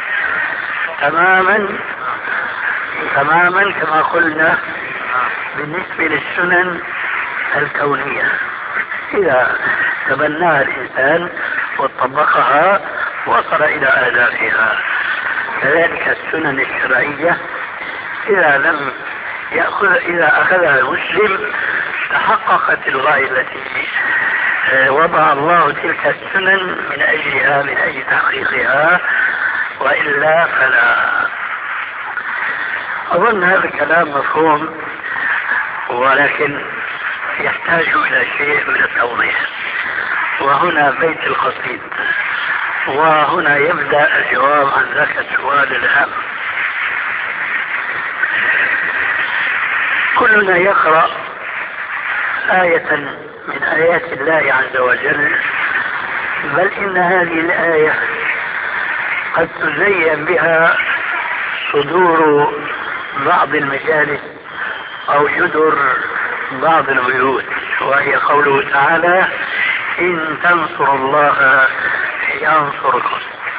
تماما كما قلنا بالنسبة للسنن الكونية. إذا تبناها الإنسان وطبقها وصل إلى أهدافها. كذلك السنن الشرعية إذا أخذها المسلم تحققت الغاية التي وضع الله تلك السنن من أجلها، من أجل تحقيقها، وإلا فلا. أظن هذا الكلام مفهوم، ولكن يحتاج إلى شيء من التوضيح. وهنا بيت القصيد، وهنا يبدأ الجواب عن ذاك السؤال الهام. كلنا يقرأ آية من آيات الله عز وجل، بل إن هذه الآية قد تزين بها صدور بعض المجالس أو جدر بعض البيوت، وهي قوله تعالى إن تنصروا الله ينصركم.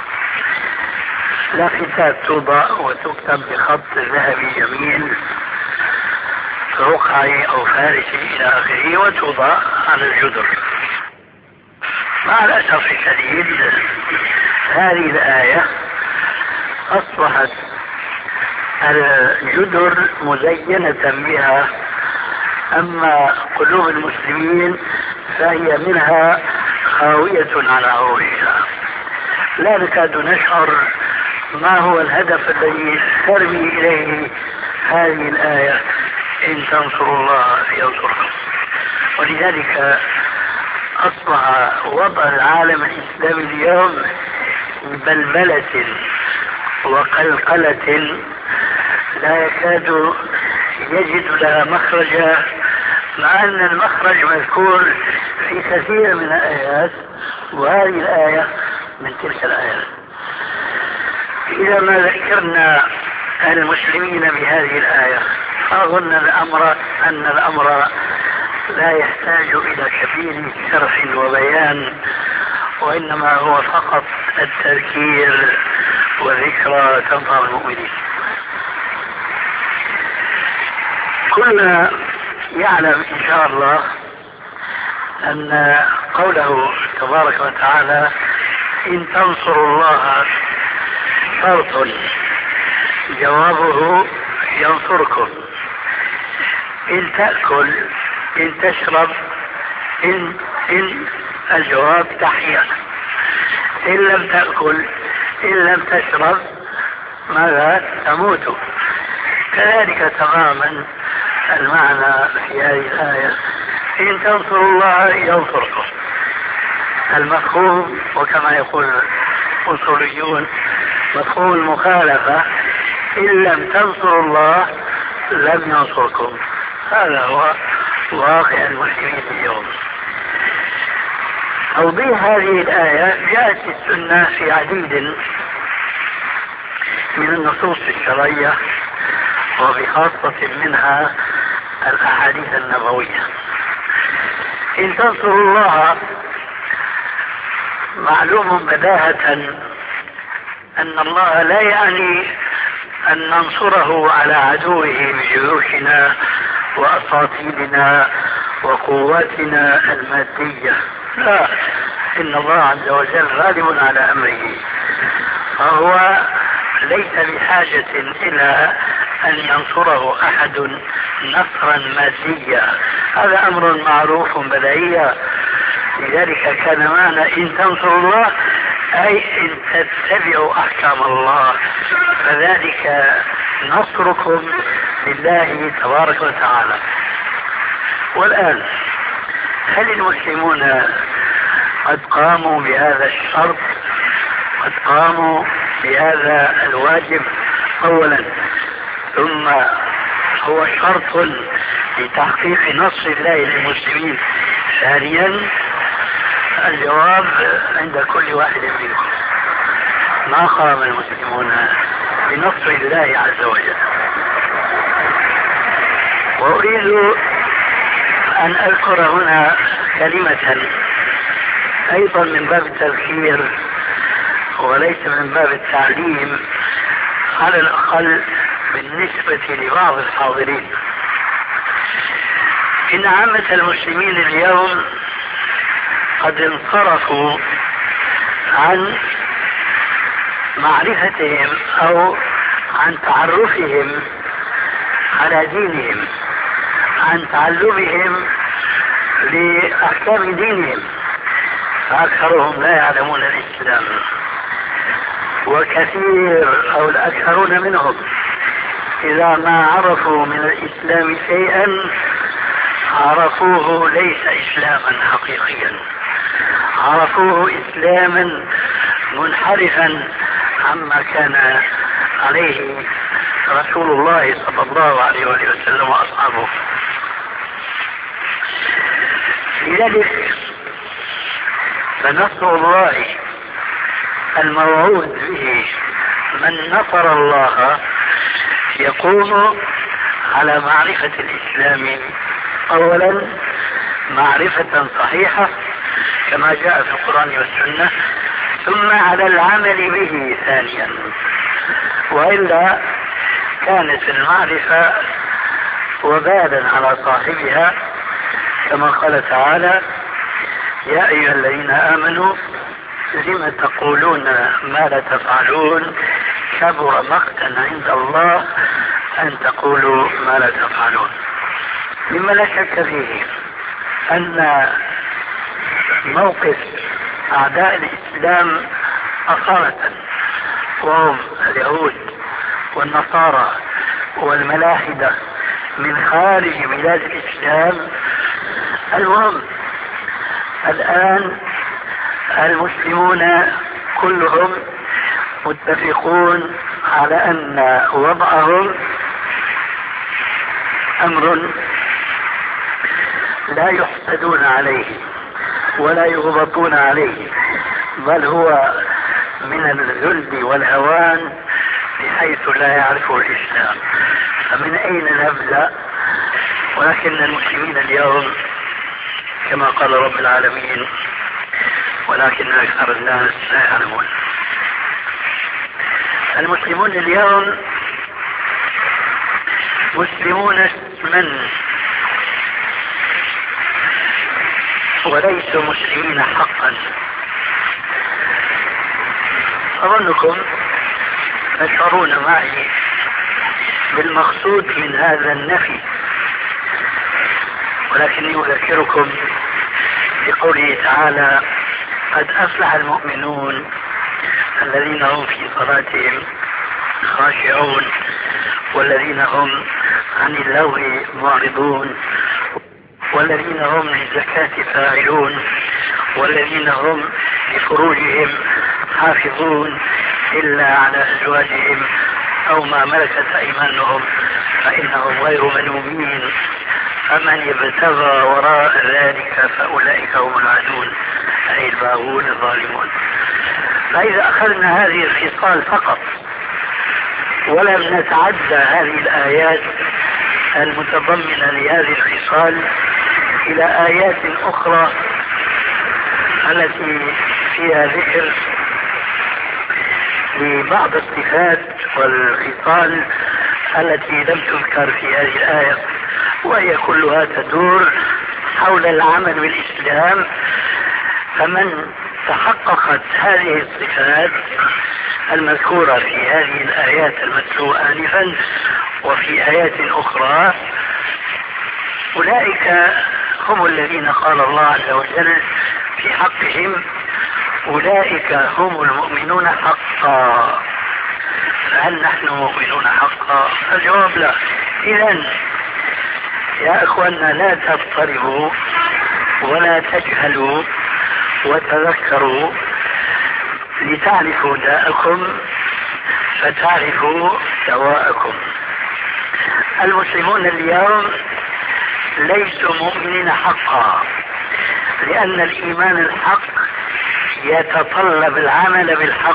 لا كتاب توضع وتكتب بخط ذهبي جميل رقعي أو فارسي إلى آخره وتوضع على الجدر. مع الأسف الشديد هذه الآية أصبحت الجدر مزينة بها، أما قلوب المسلمين فهي منها خاوية على عروشها. لا نكاد نشعر ما هو الهدف الذي ترمي إليه هذه الآية إن تنصروا الله ينصركم. ولذلك أصبح وضع العالم الإسلامي اليوم بلبلة وقلقلة لا يكاد يجد لها مخرجا، مع أن المخرج مذكور في كثير من الآيات، وهذه الآية من تلك الآيات. إذا ما ذكرنا المسلمين بهذه الآية فأظن أن الأمر لا يحتاج إلى كبير شرح وبيان، وإنما هو فقط التذكير وذكرى تنفع المؤمنين. كلنا يعلم إن شاء الله أن قوله تبارك وتعالى إن تنصروا الله شرط جوابه ينصركم. إن تأكل إن تشرب إن الجواب تحيا. إن لم تأكل إن لم تشرب ماذا؟ تموت. كذلك تماما المعنى في هذه الآية إن تنصروا الله ينصركم. المفهوم وكما يقول الأصوليون مفهوم المخالفة إن لم تنصروا الله لم ينصركم. هذا هو واقع المسلمين اليوم. توضيح هذه الآية جاءت السنة في عديد من النصوص الشرعية وبخاصة منها الأحاديث النبوية. إن تنصروا الله معلوم بداهة أن الله لا يعني أن ننصره على عدوه بجيوشنا وأساطيلنا وقواتنا المادية، لا، إن الله عز وجل غالب على أمره، فهو ليس بحاجة إلى أن ينصره أحد نصرا ماديا، هذا أمر معروف بديهي. لذلك كان معنى إن تنصروا الله أي إن تتبعوا أحكام الله، فذلك نصركم لله تبارك وتعالى. والآن هل المسلمون قد قاموا بهذا الشرط؟ قد قاموا بهذا الواجب أولا، ثم هو شرط لتحقيق نصر الله للمسلمين ثانيا؟ الجواب عند كل واحد منكم. ما قام المسلمون بنصر الله عز وجل. وأريد أن أذكر هنا كلمة أيضا من باب التذكير وليس من باب التعليم، على الأقل بالنسبة لبعض الحاضرين. إن عامة المسلمين اليوم قد انصرفوا عن معرفتهم أو عن تعرفهم على دينهم، عن تعلمهم لأحكام دينهم، فأكثرهم لا يعلمون الإسلام، وكثير أو الأكثرون منهم إذا ما عرفوا من الإسلام شيئا عرفوه ليس إسلاما حقيقيا، عرفوه إسلاما منحرفا عما كان عليه رسول الله صلى الله عليه وسلم وأصحابه. لذلك فنصر الله الموعود به من نصر الله يقوم على معرفة الإسلام أولا معرفة صحيحة كما جاء في القرآن والسنة، ثم على العمل به ثانيا، وإلا كانت المعرفة وبالا على صاحبها، كما قال تعالى: يا أيها الذين آمنوا لم تقولون ما لا تفعلون كبر مقتا عند الله أن تقولوا ما لا تفعلون. مما لا شك فيه أن موقف أعداء الإسلام أصالة، وهم اليهود والنصارى والملاحدة من خارج بلاد الإسلام، المهم الآن المسلمون كلهم متفقون على أن وضعهم أمر لا يحسدون عليه ولا يغبطون عليه، بل هو من الذل والهوان بحيث لا يعرفه الإسلام. فمن أين نبدأ؟ ولكن المسلمين اليوم كما قال رب العالمين: ولكن أكثر الناس لا يعلمون. المسلمون اليوم مسلمون اسما وليسوا مسلمين حقا. أظنكم تشعرون معي بالمقصود من هذا النفي، ولكني أذكركم بقوله تعالى: قد أفلح المؤمنون الذين هم في صلاتهم خاشعون والذين هم عن اللغو معرضون والذين هم للزكاة فاعلون والذين هم لفروجهم حافظون إلا على أزواجهم أو ما ملكت أيمانهم فإنهم غير ملومين فمن يبتغى وراء ذلك فأولئك هم العادون، أي الباغون الظالمون. فإذا أخذنا هذه الخصال فقط ولم نتعدى هذه الآيات المتضمنة لهذه الخصال إلى آيات أخرى التي فيها ذكر لبعض الصفات والخصال التي لم تذكر في هذه الآية، وهي كلها تدور حول العمل بالإسلام. فمن تحققت هذه الصفات المذكورة في هذه الآيات المتلوة آنفا وفي آيات أخرى، أولئك هم الذين قال الله عز وجل في حقهم: أولئك هم المؤمنون حقا. فهل نحن مؤمنون حقا؟ الجواب لا. إذن يا إخواننا لا تضطربوا ولا تجهلوا وتذكروا لتعرفوا داءكم فتعرفوا دواءكم. المسلمون اليوم ليسوا مؤمنين حقا، لأن الإيمان الحق يتطلب العمل بالحق.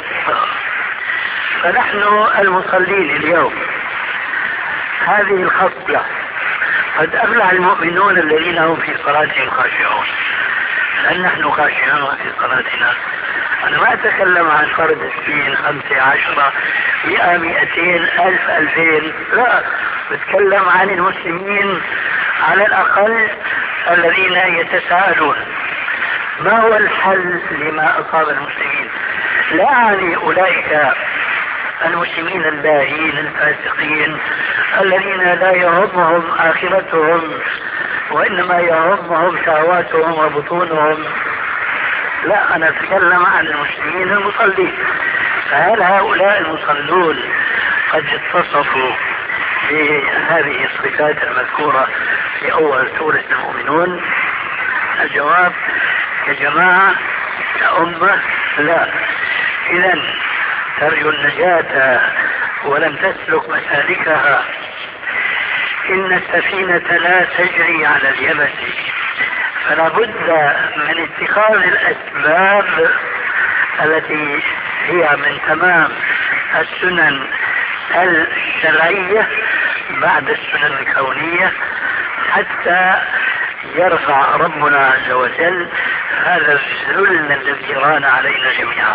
فنحن المصلين اليوم هذه الخصلة: قد أفلح المؤمنون الذين هم في صلاتهم خاشعون. هل نحن خاشعون في صلاتنا؟ أنا ما أتكلم عن فرد 20 5 10 100 200 1000 2000، لا، بتكلم عن المسلمين على الأقل الذين يتساءلون ما هو الحل لما أصاب المسلمين. لا يعني أولئك المسلمين اللاهين الفاسقين الذين لا يهمهم آخرتهم وإنما يهمهم شهواتهم وبطونهم، لا، أنا أتكلم عن المسلمين المصلين. فهل هؤلاء المصلون قد اتصفوا بهذه الصفات المذكورة في أول سورة المؤمنون؟ الجواب يا جماعة كأمة لا. إذن ترجو النجاة ولم تسلك مسالكها. إن السفينة لا تجري على اليبس، فلا بد من اتخاذ الأسباب التي هي من تمام السنن الشرعية بعد السنن الكونية، حتى يرفع ربنا عز وجل هذا الذل الذي ران علينا جميعا.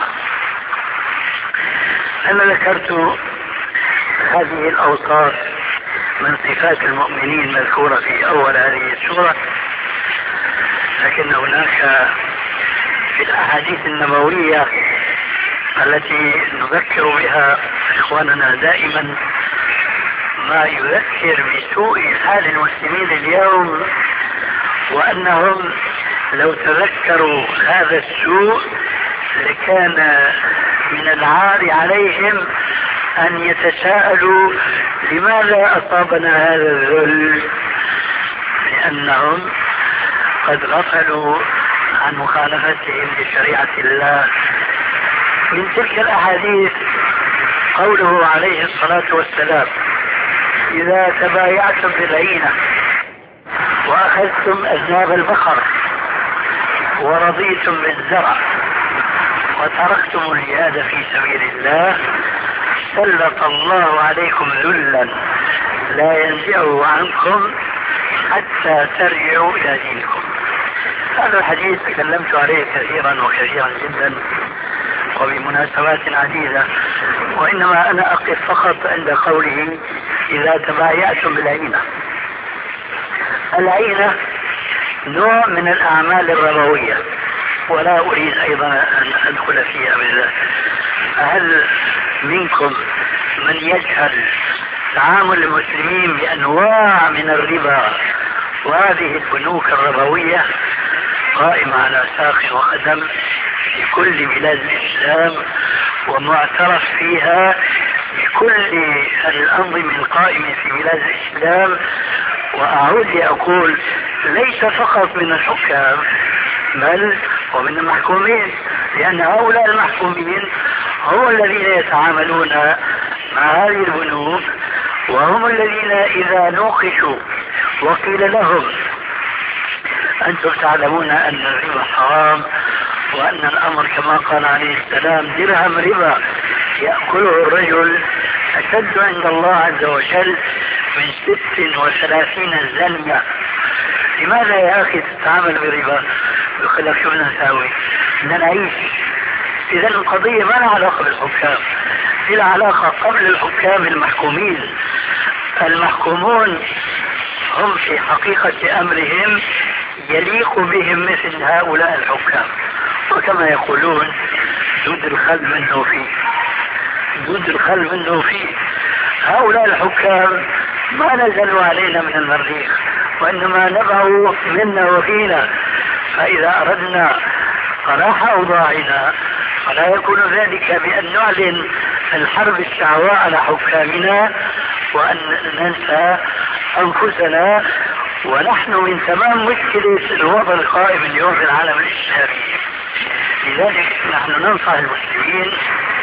أنا ذكرت هذه الأوصاف من صفات المؤمنين مذكورة في أول هذه السورة، لكن هناك في الأحاديث النبوية التي نذكر بها إخواننا دائما ما يذكر بسوء حال المسلمين اليوم، وأنهم لو تذكروا هذا السوء لكان من العار عليهم أن يتساءلوا لماذا أصابنا هذا الذل، لأنهم قد غفلوا عن مخالفتهم لشريعة الله. من تلك الأحاديث قوله عليه الصلاة والسلام: إذا تبايعتم بالعينة وأخذتم أذناب البقر ورضيتم بالزرع وتركتم الجهاد في سبيل الله سلط الله عليكم ذلا لا ينزعه عنكم حتى ترجعوا إلى دينكم. هذا الحديث تكلمت عليه كثيرا وكثيرا جدا وبمناسبات عديدة، وإنما أنا أقف فقط عند قوله إذا تبايعتم بالعينة. العينة نوع من الأعمال الربوية، ولا أريد أيضا أن أدخل فيها بالذات. هل منكم من يجهل تعامل المسلمين بأنواع من الربا وهذه البنوك الربوية قائمة على ساق وقدم في كل بلاد الإسلام ومعترف فيها بكل الأنظمة القائمة في بلاد الإسلام؟ وأعود لأقول ليس فقط من الحكام بل ومن المحكومين، لأن هؤلاء المحكومين هم الذين يتعاملون مع هذه البنوك، وهم الذين إذا نوقشوا وقيل لهم أنتم تعلمون أن الربا حرام وأن الأمر كما قال عليه السلام درهم ربا يأكله الرجل أشد عند الله عز وجل من 36 زلمة، لماذا يا أخي تتعامل بربا؟ يقول لك شو بدنا نساوي؟ بدنا نعيش. إذا القضية ما لها علاقة بالحكام، لها علاقة قبل الحكام المحكومين. المحكومون هم في حقيقة أمرهم يليق بهم مثل هؤلاء الحكام، وكما يقولون دود الخل منه فيه، دود الخل منه فيه. هؤلاء الحكام ما نزلوا علينا من المريخ، وإنما نبعوا منا وفينا، فإذا أردنا صلاح أوضاعنا فلا يكون ذلك بأن نعلن الحرب الشعواء على حكامنا وأن ننسى أنفسنا، ونحن من تمام مشكلة الوضع القائم اليوم في العالم الإسلامي. لذلك نحن ننصح المسلمين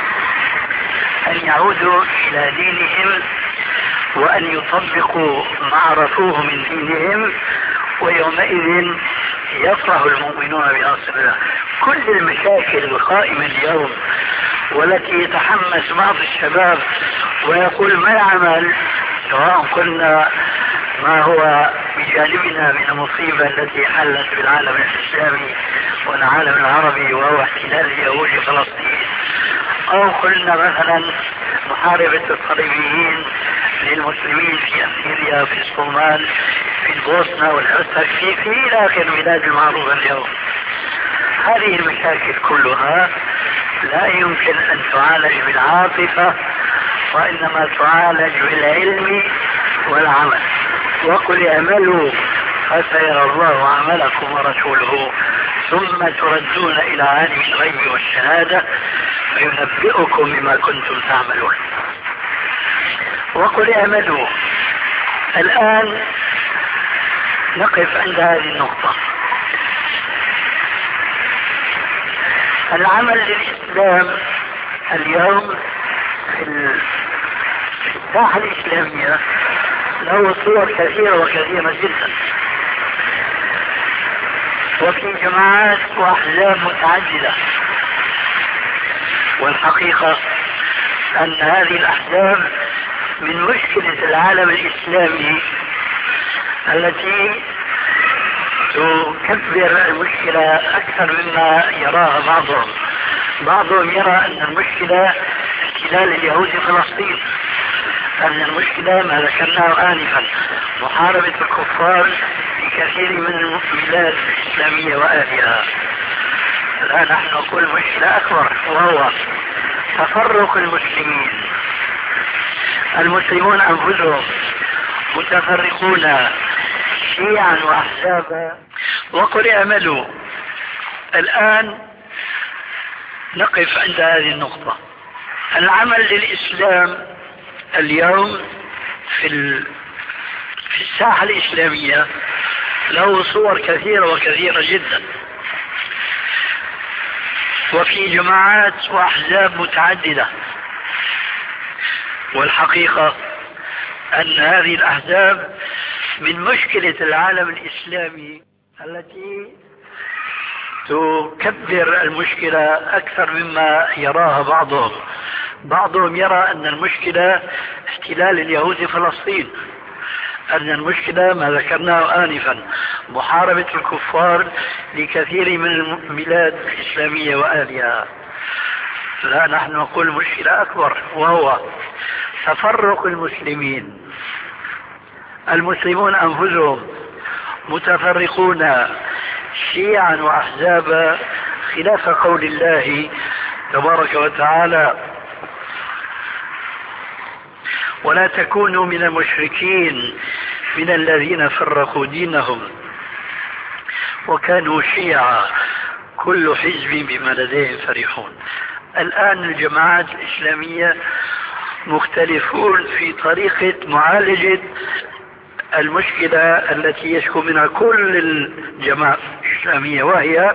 أن يعودوا إلى دينهم وأن يطبقوا ما عرفوه من دينهم، ويومئذ يفرح المؤمنون بنصر الله. كل المشاكل القائمة اليوم والتي يتحمس بعض الشباب ويقول ما العمل، سواء قلنا ما هو بجانبنا من المصيبة التي حلت في العالم الإسلامي والعالم العربي وهو احتلال اليهود لفلسطين، أو قلنا مثلا محاربة الصليبيين للمسلمين في أثيوبيا، في الصومال، في البوسنة والهرسك، في إلى آخر البلاد المعروفة اليوم. هذه المشاكل كلها لا يمكن أن تعالج بالعاطفة، وإنما تعالج بالعلم والعمل. وقل اعملوا فسيرى الله عملكم ورسوله ثم تردون إلى عالم الغيب والشهادة فينبئكم بما كنتم تعملون. وقل اعملوا. الآن نقف عند هذه النقطة. العمل للإسلام اليوم في الساحة الإسلامية له صور كثيرة وكثيرة جدا، وفي جماعات وأحزاب متعددة، والحقيقة أن هذه الأحزاب من مشكلة العالم الإسلامي التي تكبر المشكلة أكثر مما يراها بعضهم يرى أن المشكلة احتلال اليهود في فلسطين، أن المشكلة ما ذكرناه آنفا محاربة الكفار في كثير من البلاد الإسلامية وأهلها. الآن نحن نقول مشكلة أكبر، وهو تفرق المسلمين. المسلمون أنفسهم متفرقون شيعا وأحزابا. وقل اعملوا. الآن نقف عند هذه النقطة. العمل للإسلام اليوم في الساحة الإسلامية له صور كثيرة وكثيرة جدا، وفي جماعات وأحزاب متعددة، والحقيقة أن هذه الأحزاب من مشكلة العالم الإسلامي التي تكبر المشكلة أكثر مما يراها بعضهم يرى أن المشكلة احتلال اليهود في فلسطين، أن المشكلة ما ذكرناه آنفا محاربة الكفار لكثير من البلاد الإسلامية وأهلها. لا، نحن نقول مشكلة أكبر، وهو تفرق المسلمين. المسلمون أنفسهم متفرقون شيعا وأحزابا خلاف قول الله تبارك وتعالى: ولا تكونوا من المشركين من الذين فرقوا دينهم وكانوا شيعا كل حزب بما لديهم فرحون. الآن الجماعات الإسلامية مختلفون في طريقة معالجة المشكلة التي يشكو منها كل الجماعات الإسلامية، وهي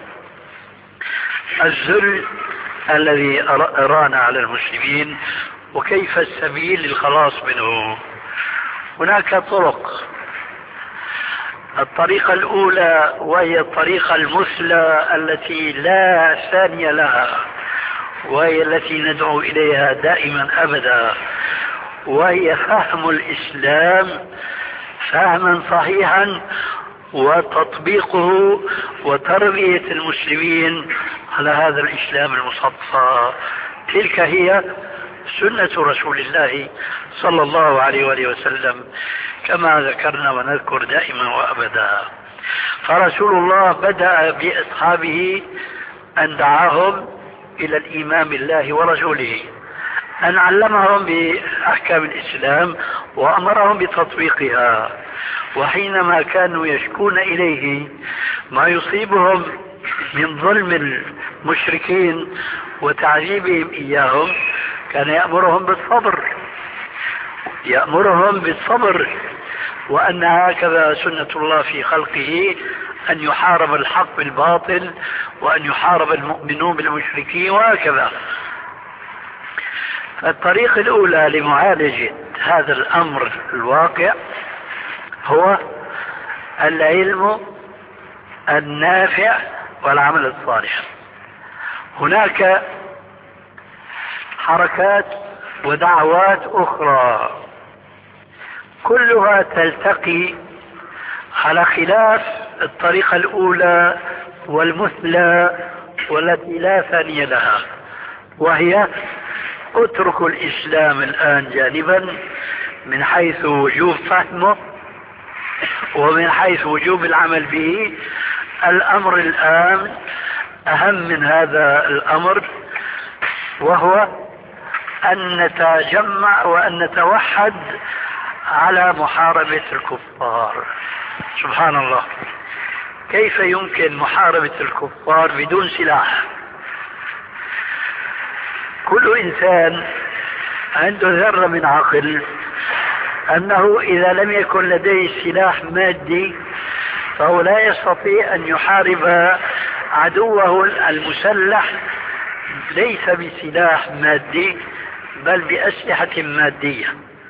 الذل الذي أرانا على المسلمين وكيف السبيل للخلاص منه. هناك طرق. الطريقة الأولى وهي الطريقة المثلى التي لا ثانية لها، وهي التي ندعو إليها دائما أبدا، وهي فهم الإسلام فهما صحيحا وتطبيقه وتربية المسلمين على هذا الإسلام المصطفى. تلك هي سنة رسول الله صلى الله عليه وآله وسلم كما ذكرنا ونذكر دائما وأبدا. فرسول الله بدأ بأصحابه أن دعاهم إلى الإيمان بالله ورسوله، أن علمهم بأحكام الإسلام وأمرهم بتطبيقها. وحينما كانوا يشكون إليه ما يصيبهم من ظلم المشركين وتعذيبهم إياهم كان يأمرهم بالصبر، وأن هكذا سنة الله في خلقه، أن يحارب الحق بالباطل وأن يحارب المؤمنون بالمشركين وهكذا. الطريقة الأولى لمعالجة هذا الأمر الواقع هو العلم النافع والعمل الصالح. هناك حركات ودعوات أخرى كلها تلتقي على خلاف الطريقة الأولى والمثلى والتي لا ثانية لها، وهي اتركوا الإسلام الآن جانبا من حيث وجوب فهمه ومن حيث وجوب العمل به. الأمر الآن أهم من هذا الأمر، وهو أن نتجمع وأن نتوحد على محاربة الكفار. سبحان الله، كيف يمكن محاربة الكفار بدون سلاح؟ كل إنسان عنده ذرة من عقل أنه إذا لم يكن لديه سلاح مادي فهو لا يستطيع أن يحارب عدوه المسلح ليس بسلاح مادي بل بأسلحة مادية.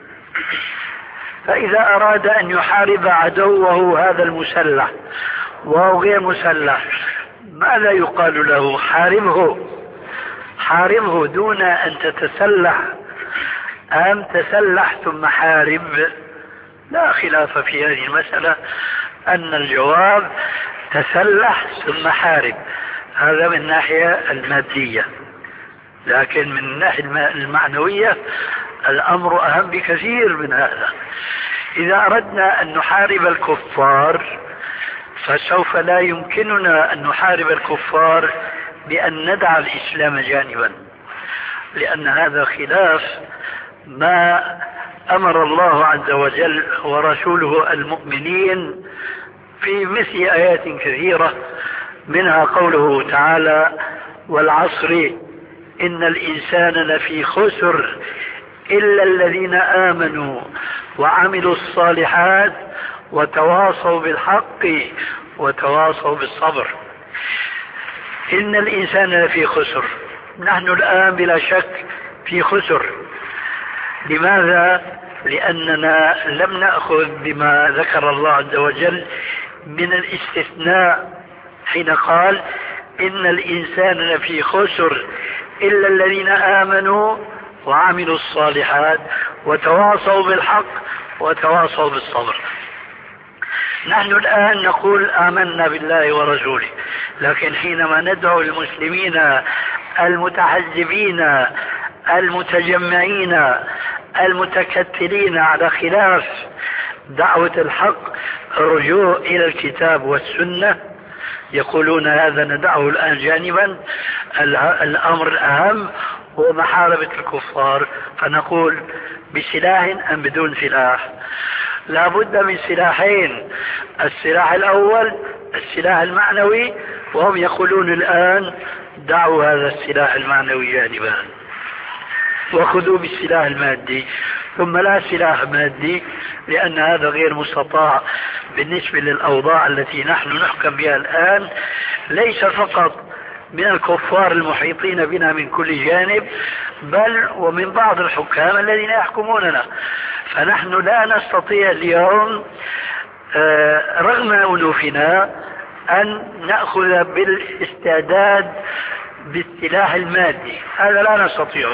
فإذا أراد أن يحارب عدوه هذا المسلح وهو غير مسلح ماذا يقال له؟ حاربه دون أن تتسلح أم تسلح ثم حارب؟ لا خلاف في هذه المسألة أن الجواب تسلح ثم حارب، هذا من الناحية المادية. لكن من الناحية المعنوية الأمر أهم بكثير من هذا. إذا أردنا أن نحارب الكفار فسوف لا يمكننا أن نحارب الكفار بأن ندع الإسلام جانبا، لأن هذا خلاف ما أمر الله عز وجل ورسوله المؤمنين في مثل آيات كثيرة، منها قوله تعالى: والعصر إن الإنسان لفي خسر إلا الذين آمنوا وعملوا الصالحات وتواصوا بالحق وتواصوا بالصبر. إن الإنسان لفي خسر، نحن الآن بلا شك في خسر. لماذا؟ لأننا لم نأخذ بما ذكر الله عز وجل من الاستثناء حين قال: إن الإنسان لفي خسر إلا الذين آمنوا وعملوا الصالحات وتواصوا بالحق وتواصوا بالصبر. نحن الآن نقول آمنا بالله ورسوله، لكن حينما ندعو المسلمين المتحزبين المتجمعين المتكتلين على خلاف دعوة الحق الرجوع إلى الكتاب والسنة، يقولون هذا ندعه الآن جانبا، الأمر الأهم هو محاربة الكفار. فنقول: بسلاح أم بدون سلاح؟ لا بد من سلاحين. السلاح الأول السلاح المعنوي، وهم يقولون الآن: دعوا هذا السلاح المعنوي جانبا وخذوا بالسلاح المادي. ثم لا سلاح مادي، لأن هذا غير مستطاع بالنسبة للأوضاع التي نحن نحكم بها الآن، ليس فقط من الكفار المحيطين بنا من كل جانب، بل ومن بعض الحكام الذين يحكموننا. فنحن لا نستطيع اليوم رغم أنوفنا أن نأخذ بالاستعداد بالسلاح المادي، هذا لا نستطيعه.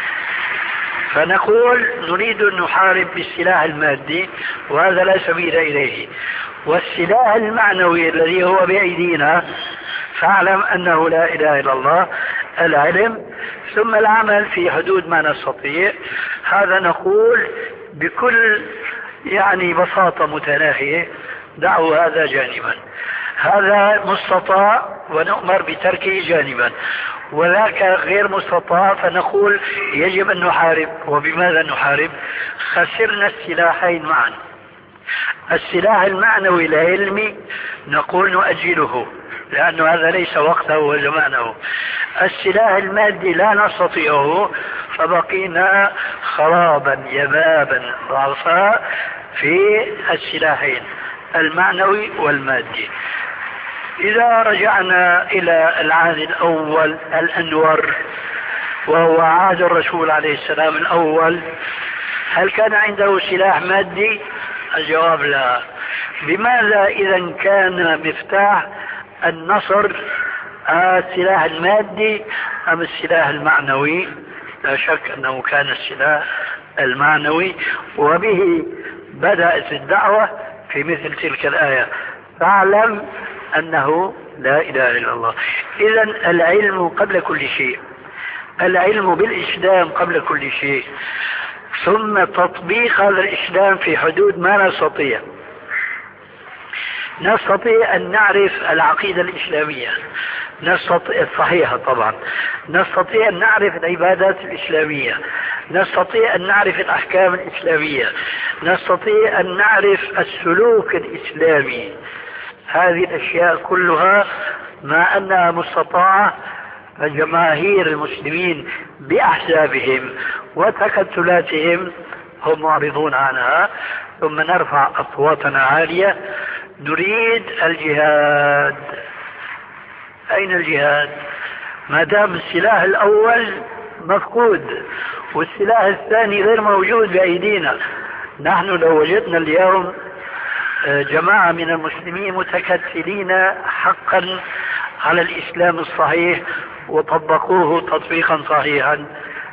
فنقول نريد أن نحارب بالسلاح المادي، وهذا لا سبيل إليه. والسلاح المعنوي الذي هو بأيدينا، فاعلم أنه لا إله إلا الله، العلم ثم العمل في حدود ما نستطيع. هذا نقول بكل بساطة متناهية: دعوا هذا جانبا. هذا مستطاع ونؤمر بتركه جانبا، وذاك غير مستطاع فنقول يجب أن نحارب. وبماذا نحارب؟ خسرنا السلاحين معا. السلاح المعنوي العلمي نقول نؤجله، لأنه هذا ليس وقته وزمانه. السلاح المادي لا نستطيعه، فبقينا خرابا يبابا ضعفاء في السلاحين المعنوي والمادي. إذا رجعنا إلى العهد الأول الأنور، وهو عهد الرسول عليه السلام الأول، هل كان عنده سلاح مادي؟ الجواب لا. بماذا إذا كان مفتاح النصر السلاح المادي أم السلاح المعنوي؟ لا شك أنه كان السلاح المعنوي، وبه بدأت الدعوة في مثل تلك الآية: فاعلم أنه لا إله إلا الله. إذن العلم قبل كل شيء، العلم بالإسلام قبل كل شيء، ثم تطبيق هذا الإسلام في حدود ما نستطيع أن نعرف العقيدة الإسلامية، الصحيحة طبعا، نستطيع أن نعرف العبادات الإسلامية، نستطيع أن نعرف الأحكام الإسلامية، نستطيع أن نعرف السلوك الإسلامي. هذه الأشياء كلها ما أنها مستطاعة، فجماهير المسلمين بأحزابهم وتكتلاتهم هم معرضون عنها. ثم نرفع أصواتنا عالية: نريد الجهاد. أين الجهاد؟ ما دام السلاح الأول مفقود والسلاح الثاني غير موجود بأيدينا. نحن لو وجدنا اليوم جماعة من المسلمين متكتلين حقا على الإسلام الصحيح وطبقوه تطبيقا صحيحا،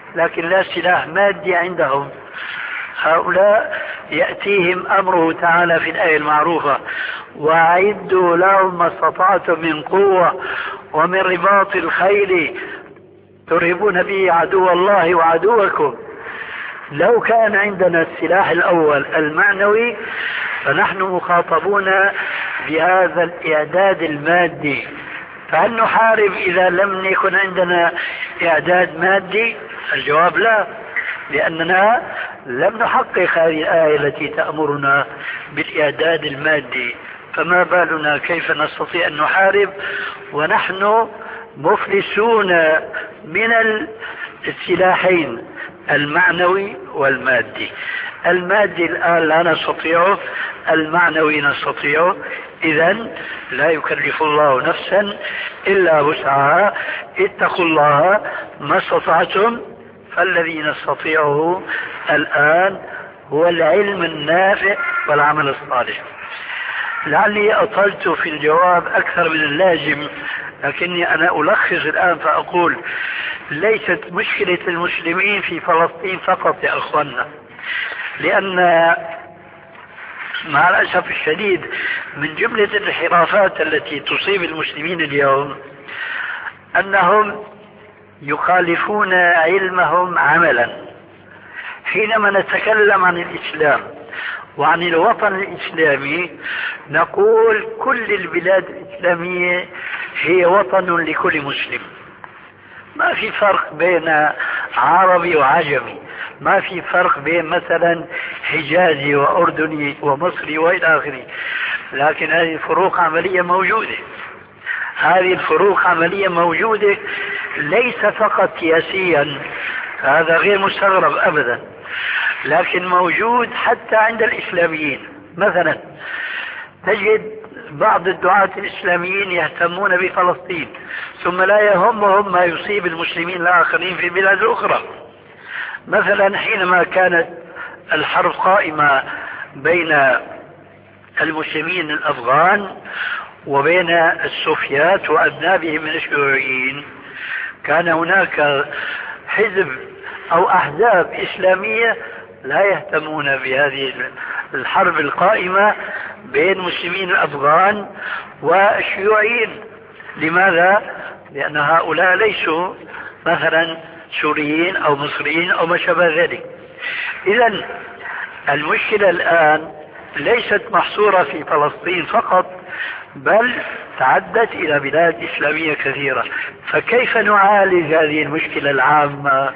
لكن لا سلاح مادي عندهم. هؤلاء يأتيهم أمره تعالى في الآية المعروفة: وأعدوا لهم ما استطعتم من قوة ومن رباط الخيل ترهبون به عدو الله وعدوكم. لو كان عندنا السلاح الأول المعنوي فنحن مخاطبون بهذا الإعداد المادي. فهل نحارب إذا لم يكن عندنا إعداد مادي؟ الجواب لا، لأننا لم نحقق هذه الآية التي تأمرنا بالإعداد المادي. فما بالنا كيف نستطيع أن نحارب ونحن مفلسون من السلاحين المعنوي والمادي؟ المادي الآن لا نستطيعه، المعنوي نستطيعه. إذن لا يكلف الله نفسا إلا وسعها، اتقوا الله ما استطعتم. فالذي نستطيعه الآن هو العلم النافع والعمل الصالح. لعلي أطلت في الجواب أكثر من اللازم، لكني أنا ألخص الآن فأقول: ليست مشكلة المسلمين في فلسطين فقط يا أخوانا، لأن مع الأسف الشديد من جملة الانحرافات التي تصيب المسلمين اليوم أنهم يخالفون علمهم عملا. حينما نتكلم عن الإسلام وعن الوطن الإسلامي نقول كل البلاد الإسلامية هي وطن لكل مسلم، ما في فرق بين عربي وعجمي، ما في فرق بين مثلا حجازي وأردني ومصري وإلى آخره. لكن هذه الفروق عملية موجودة، هذه الفروق عملية موجودة ليس فقط سياسيا، هذا غير مستغرب أبدا، لكن موجود حتى عند الإسلاميين. مثلا تجد بعض الدعاة الإسلاميين يهتمون بفلسطين ثم لا يهمهم ما يصيب المسلمين الآخرين في البلاد الأخرى. مثلا حينما كانت الحرب قائمة بين المسلمين الأفغان وبين السوفيات وأذنابهم من الشيوعيين، كان هناك حزب أو أحزاب إسلامية لا يهتمون بهذه الحرب القائمة بين مسلمين الأفغان والشيوعيين. لماذا؟ لأن هؤلاء ليسوا مثلا سوريين أو مصريين أو ما شابه ذلك. إذن المشكلة الآن ليست محصورة في فلسطين فقط، بل تعدت إلى بلاد إسلامية كثيرة. فكيف نعالج هذه المشكلة العامة؟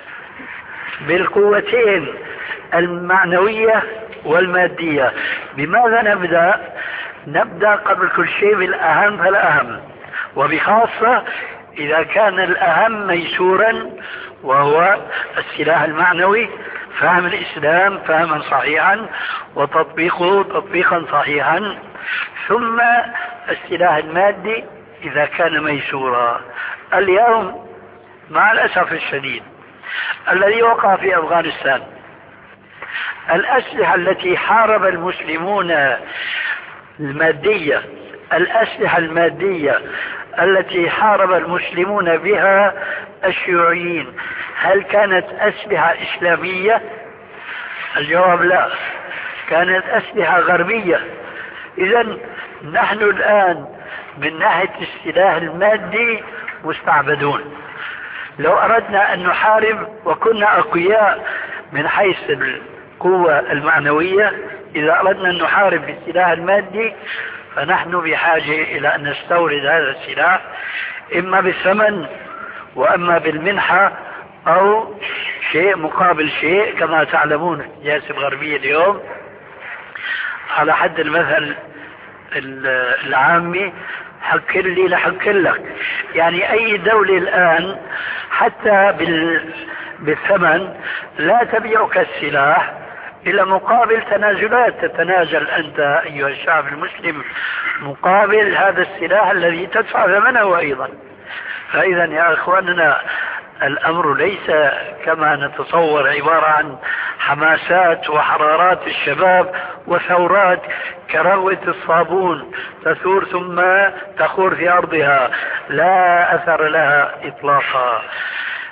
بالقوتين المعنوية والمادية. بماذا نبدأ؟ نبدأ قبل كل شيء بالأهم فالأهم، وبخاصة إذا كان الأهم ميسورا وهو السلاح المعنوي، فهم الإسلام فهما صحيحا وتطبيقه تطبيقا صحيحا، ثم السلاح المادي إذا كان ميسورا. اليوم مع الأسف الشديد الذي وقع في أفغانستان، الأسلحة التي حارب المسلمون المادية، الأسلحة المادية التي حارب المسلمون بها الشيوعيين، هل كانت أسلحة إسلامية؟ الجواب لا، كانت أسلحة غربية. إذن نحن الآن من ناحية السلاح المادي مستعبدون. لو أردنا أن نحارب وكنا أقوياء من حيث القوة المعنوية، إذا أردنا أن نحارب بالسلاح المادي فنحن بحاجة إلى أن نستورد هذا السلاح إما بالثمن وإما بالمنحة أو شيء مقابل شيء. كما تعلمون السياسة الغربية اليوم على حد المثل العامي: حق لي لحق لك. يعني أي دولة الآن حتى بالثمن لا تبيعك السلاح إلى مقابل تنازلات، تتنازل أنت أيها الشعب المسلم مقابل هذا السلاح الذي تدفع ثمنه أيضا. فإذا يا أخواننا الأمر ليس كما نتصور عبارة عن حماسات وحرارات الشباب وثورات كروة الصابون تثور ثم تخور في أرضها، لا أثر لها إطلاقا.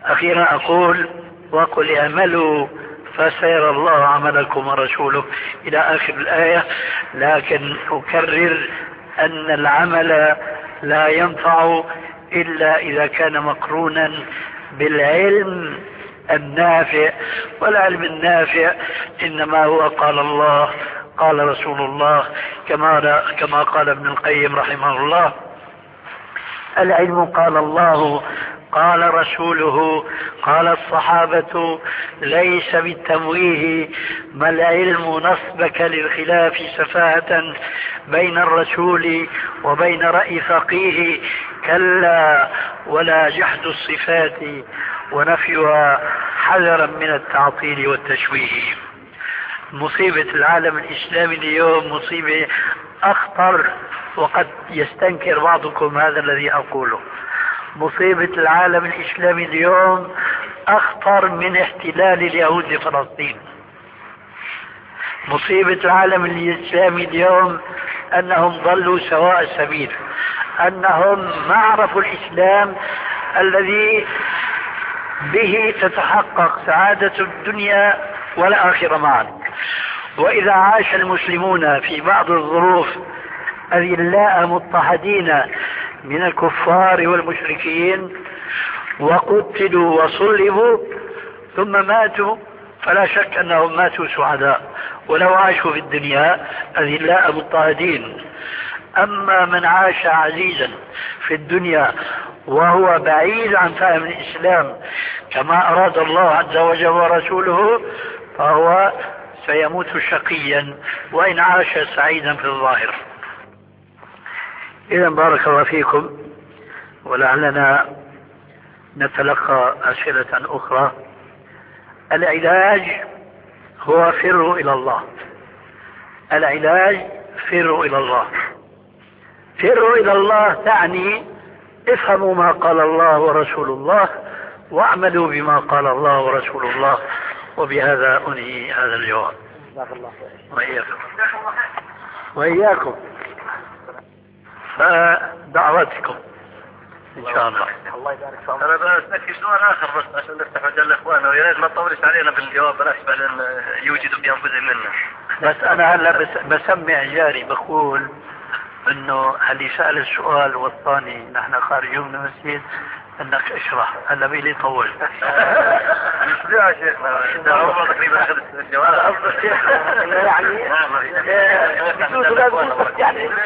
أخيرا أقول وقل اعملوا فسيرى الله عملكم ورسوله إلى آخر الآية، لكن أكرر أن العمل لا ينفع إلا إذا كان مقرونا بالعلم النافع، والعلم النافع إنما هو قال الله قال رسول الله، كما قال ابن القيم رحمه الله: العلم قال الله قال رسوله قال الصحابة، ليس بالتمويه، ما العلم نصبك للخلاف سفاهة بين الرسول وبين رأي فقيه، كلا ولا جحد الصفات ونفيها حذرا من التعطيل والتشويه. مصيبة العالم الإسلامي اليوم مصيبة أخطر، وقد يستنكر بعضكم هذا الذي أقوله. مصيبة العالم الإسلامي اليوم أخطر من احتلال اليهود لفلسطين. مصيبة العالم الإسلامي اليوم أنهم ضلوا سواء السبيل، أنهم ما عرفوا الإسلام الذي به تتحقق سعادة الدنيا والآخرة معا. وإذا عاش المسلمون في بعض الظروف أذلاء مضطهدين من الكفار والمشركين وقتلوا وصلبوا ثم ماتوا، فلا شك أنهم ماتوا سعداء ولو عاشوا في الدنيا أذلاء مضطهدين. أما من عاش عزيزا في الدنيا وهو بعيد عن فهم الإسلام كما أراد الله عز وجل ورسوله، فهو سيموت شقيا وإن عاش سعيدا في الظاهر. إذا بارك الله فيكم، ولعلنا نتلقى أسئلة أخرى. العلاج هو فروا إلى الله. العلاج فروا إلى الله. فروا إلى الله تعني افهموا ما قال الله ورسول الله واعملوا بما قال الله ورسول الله. وبهذا أنهي هذا الجواب. وإياكم فدعواتكم إن شاء الله. الله يبارك فيك. أنا بسألك سؤال آخر بس عشان نفتح مجال لإخواننا، ويا ريت ما تطولش علينا بالجواب بلاش بعدين يوجدوا بأنفسهم منا. بس أنا هلا بسمع جاري بقول إنه اللي سأل السؤال والثاني نحن خارجون من المسجد انك اشرح. هلا بيلي طول. يا شيخنا ده هو تقريبا اخذ الجواب. يعني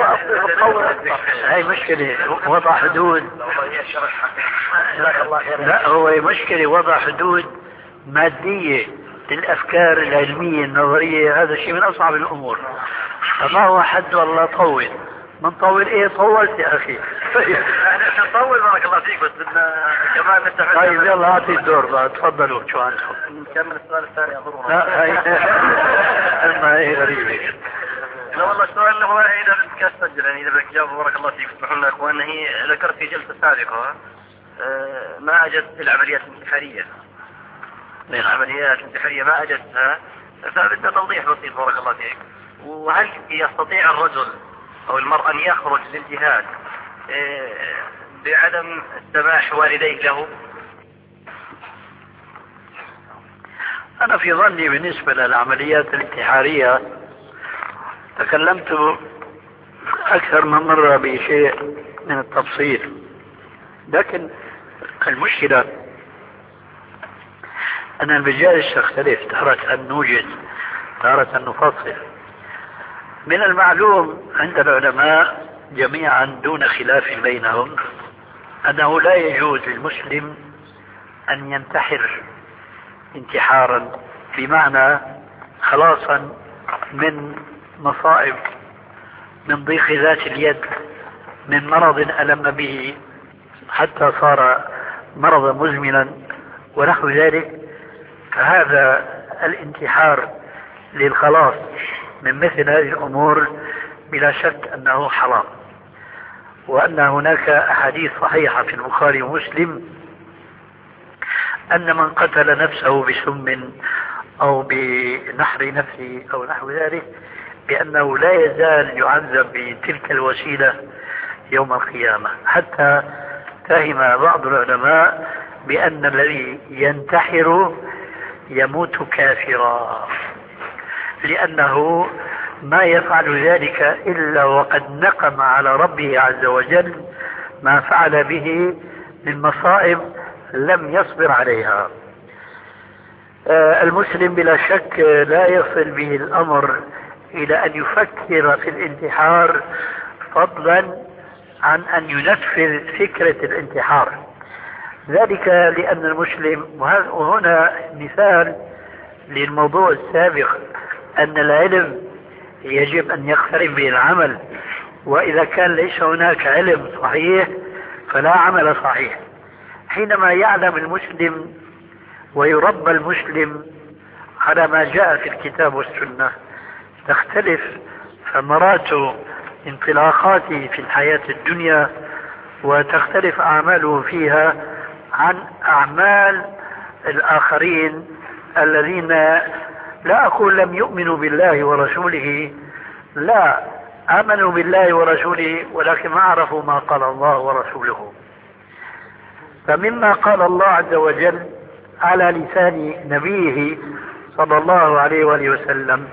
هاي مشكلة وضع حدود. لا هو مشكلة وضع حدود مادية للأفكار العلمية النظرية، هذا شيء من أصعب الأمور. فما هو حد والله طول من طول ايه طولت يا اخي. احنا نطول بارك الله فيك بس بدنا كمان نفتح. طيب يلا اعطي الدور بقى، تفضلوا شو عندكم. نكمل السؤال الثاني اظن. لا هي غريبة. لا والله السؤال هو اذا بدك تسجل يعني اذا بدك تجاوب بارك الله فيك اسمحوا لنا اخوان. هي ذكرت في جلسة سابقة ما اجت العمليات الانتحارية. العمليات الانتحارية ما اجتها، فبدنا توضيح بسيط بارك الله فيك. وهل يستطيع الرجل أو المرأة أن يخرج للجهاد بعدم سماح والديه له؟ أنا في ظني بالنسبة للعمليات الانتحارية تكلمت أكثر من مرة بشيء من التفصيل، لكن المشكلة أن المجالس تختلف، تارة أن نوجد تارة أن نفصل. من المعلوم عند العلماء جميعا دون خلاف بينهم أنه لا يجوز للمسلم أن ينتحر انتحارا بمعنى خلاصا من مصائب، من ضيق ذات اليد، من مرض ألم به حتى صار مرضا مزمنا ونحو ذلك. فهذا الانتحار للخلاص من مثل هذه الأمور بلا شك أنه حرام، وأن هناك أحاديث صحيحة في البخاري ومسلم أن من قتل نفسه بسم أو بنحر نفسه أو نحو ذلك بأنه لا يزال يعذب بتلك الوسيلة يوم القيامة. حتى فهم بعض العلماء بأن الذي ينتحر يموت كافرا، لأنه ما يفعل ذلك إلا وقد نقم على ربه عز وجل ما فعل به من مصائب لم يصبر عليها. المسلم بلا شك لا يصل به الأمر إلى أن يفكر في الانتحار، فضلا عن أن ينفذ فكرة الانتحار. ذلك لأن المسلم، وهنا مثال للموضوع السابق، أن العلم يجب أن يقترن به العمل، وإذا كان ليس هناك علم صحيح فلا عمل صحيح. حينما يعلم المسلم ويربى المسلم على ما جاء في الكتاب والسنة تختلف ثمرات انطلاقاته في الحياة الدنيا، وتختلف أعماله فيها عن أعمال الآخرين الذين لا أقول لم يؤمنوا بالله ورسوله، لا، آمنوا بالله ورسوله ولكن ما عرفوا ما قال الله ورسوله. فمما قال الله عز وجل على لسان نبيه صلى الله عليه وآله وسلم: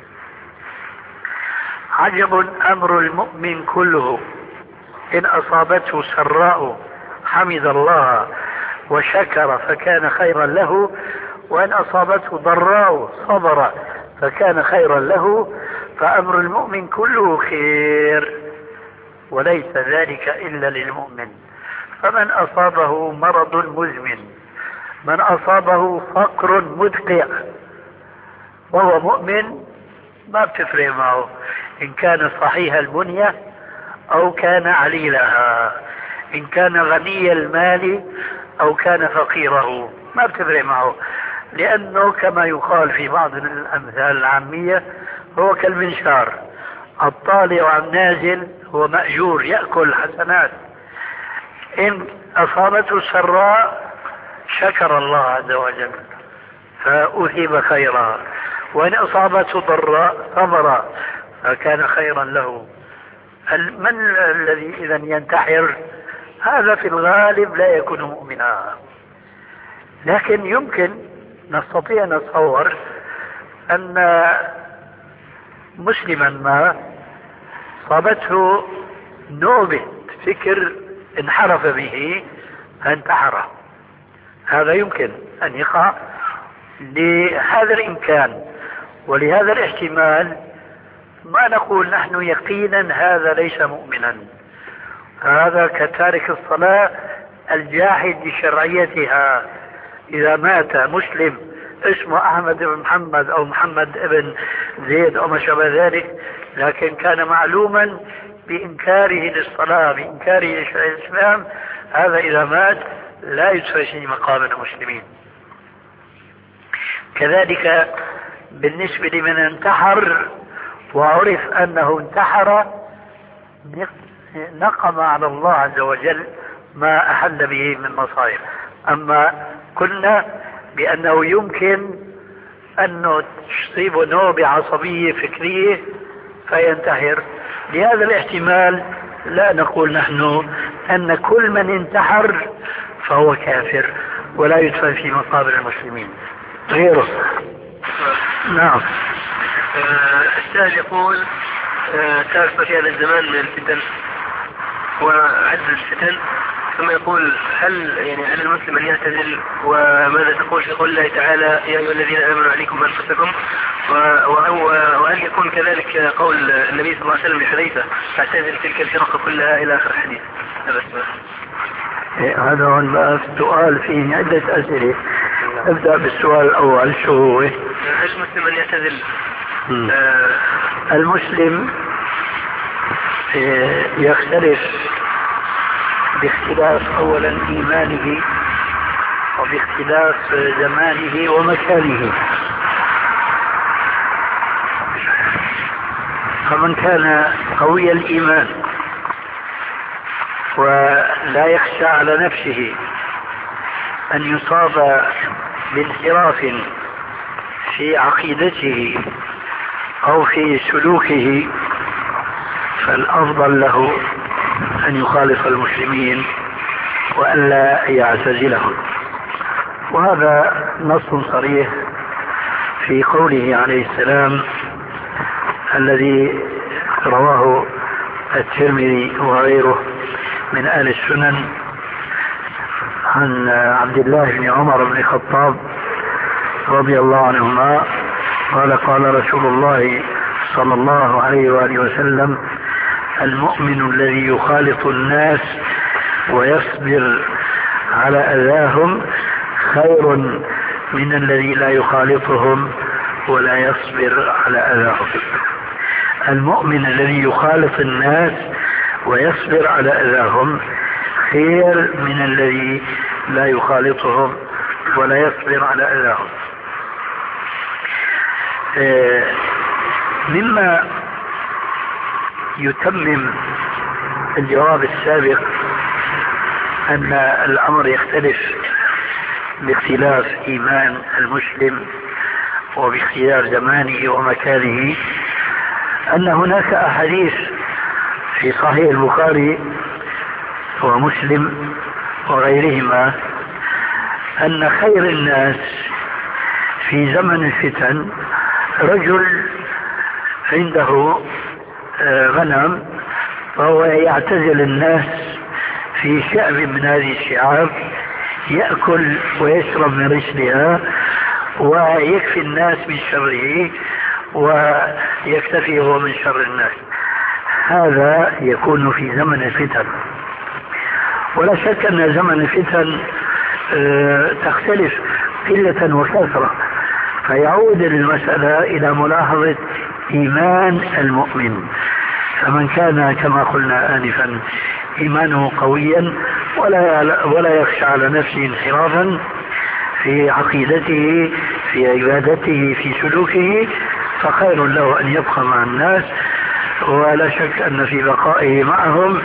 عجب أمر المؤمن كله، إن أصابته سراء حمد الله وشكر فكان خيرا له، وإن أصابته ضراء صبر فكان خيرا له، فأمر المؤمن كله خير، وليس ذلك إلا للمؤمن. فمن أصابه مرض مزمن، من أصابه فقر مدقع وهو مؤمن، ما بتفرق معه إن كان صحيح البنية أو كان عليلها، إن كان غني المال أو كان فقيره، ما بتفرق معه، لأنه كما يقال في بعض الأمثال العامية هو كالمنشار، الطالع على النازل هو مأجور يأكل حسنات. إن أصابته السراء شكر الله عز وجل فأثيب خيرا، وإن أصابته ضراء صبر فكان خيرا له. من الذي إذا ينتحر؟ هذا في الغالب لا يكون مؤمنا، لكن يمكن نستطيع نتصور أن مسلما ما صابته نوبة فكر انحرف به فانتحر، هذا يمكن أن يقع لهذا الإمكان ولهذا الاحتمال. ما نقول نحن يقينا هذا ليس مؤمنا، هذا كتارك الصلاة الجاحد لشرعيتها. إذا مات مسلم اسمه أحمد بن محمد أو محمد بن زيد أو ما شابه ذلك، لكن كان معلوما بإنكاره للصلاة، بإنكاره لشرع الإسلام، هذا إذا مات لا يدفع في مقام المسلمين. كذلك بالنسبة لمن انتحر وعرف أنه انتحر، نقم على الله عز وجل ما أحل به من مصائب. أما قلنا بأنه يمكن أنه تصيبه نوبة عصبية فكرية فينتحر، لهذا الاحتمال لا نقول نحن أن كل من انتحر فهو كافر ولا يدفن في مقابر المسلمين غيره. نعم. السائل يقول: تعرف في هذا الزمان من الفتن وعدد الفتن، ثم يقول: هل على المسلم أن يعتزل؟ وماذا تقول في قول الله تعالى: يا أيها الذين آمنوا عليكم أنفسكم؟ وهل يكون كذلك قول النبي صلى الله عليه وسلم لحذيفة: تعتزل تلك الفرق كلها إلى آخر الحديث؟ هذا هو السؤال فيه عدة أسئلة. أبدأ بالسؤال الأول، شو هو؟ هل المسلم أن يعتزل؟ المسلم يختلف باختلاف أولا إيمانه وباختلاف زمانه ومكانه. فمن كان قوي الإيمان ولا يخشى على نفسه أن يصاب بانحراف في عقيدته أو في سلوكه، فالأفضل له أن يخالف المسلمين وأن لا يعتزلهم. وهذا نص صريح في قوله عليه السلام الذي رواه الترمذي وغيره من آل السنن عن عبد الله بن عمر بن الخطاب رضي الله عنهما قال قال رسول الله صلى الله عليه وآله وسلم المؤمن الذي يخالط الناس ويصبر على أذاهم خير من الذي لا يخالطهم ولا يصبر على أذاهم. المؤمن الذي يخالط الناس ويصبر على أذاهم خير من الذي لا يخالطهم ولا يصبر على أذاهم. مما يتمم الجواب السابق أن الأمر يختلف باختلاف إيمان المسلم وباختلاف زمانه ومكانه، أن هناك أحاديث في صحيح البخاري ومسلم وغيرهما أن خير الناس في زمن الفتن رجل عنده غنم فهو يعتزل الناس في شعب من هذه الشعاب يأكل ويشرب من رسلها ويكفي الناس من شره ويكتفي هو من شر الناس. هذا يكون في زمن الفتن، ولا شك أن زمن الفتن تختلف قلة وكثرة، فيعود المسألة إلى ملاحظة إيمان المؤمن. فمن كان كما قلنا آنفا إيمانه قويا ولا يخشى على نفسه انحرافا في عقيدته في عبادته في سلوكه فخير له أن يبقى مع الناس، ولا شك أن في بقائه معهم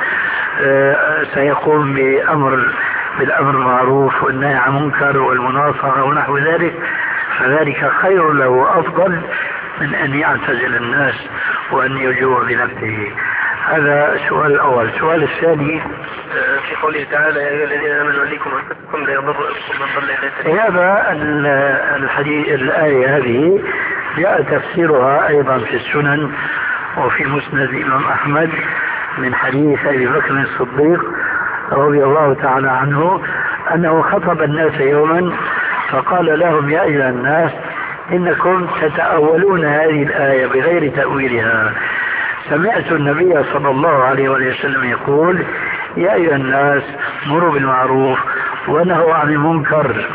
سيقوم بالأمر المعروف والنهي عن المنكر والمناصرة ونحو ذلك، فذلك خير له وأفضل من أن يعتزل الناس وأن يجوع بنفسه. هذا السؤال الأول. السؤال الثاني في قوله تعالى يا أيها الذين آمنوا عليكم أنفسكم لا يضركم من ضل إذا اهتديتم. هذا الحديث الآية هذه جاء تفسيرها أيضا في السنن وفي مسند الإمام أحمد من حديث أبي بكر الصديق رضي الله تعالى عنه أنه خطب الناس يوما فقال لهم يا أيها الناس إنكم تتأولون هذه الآية بغير تأويلها. سمعت النبي صلى الله عليه وسلم يقول يا أيها الناس مروا بالمعروف ونهوا عن المنكر،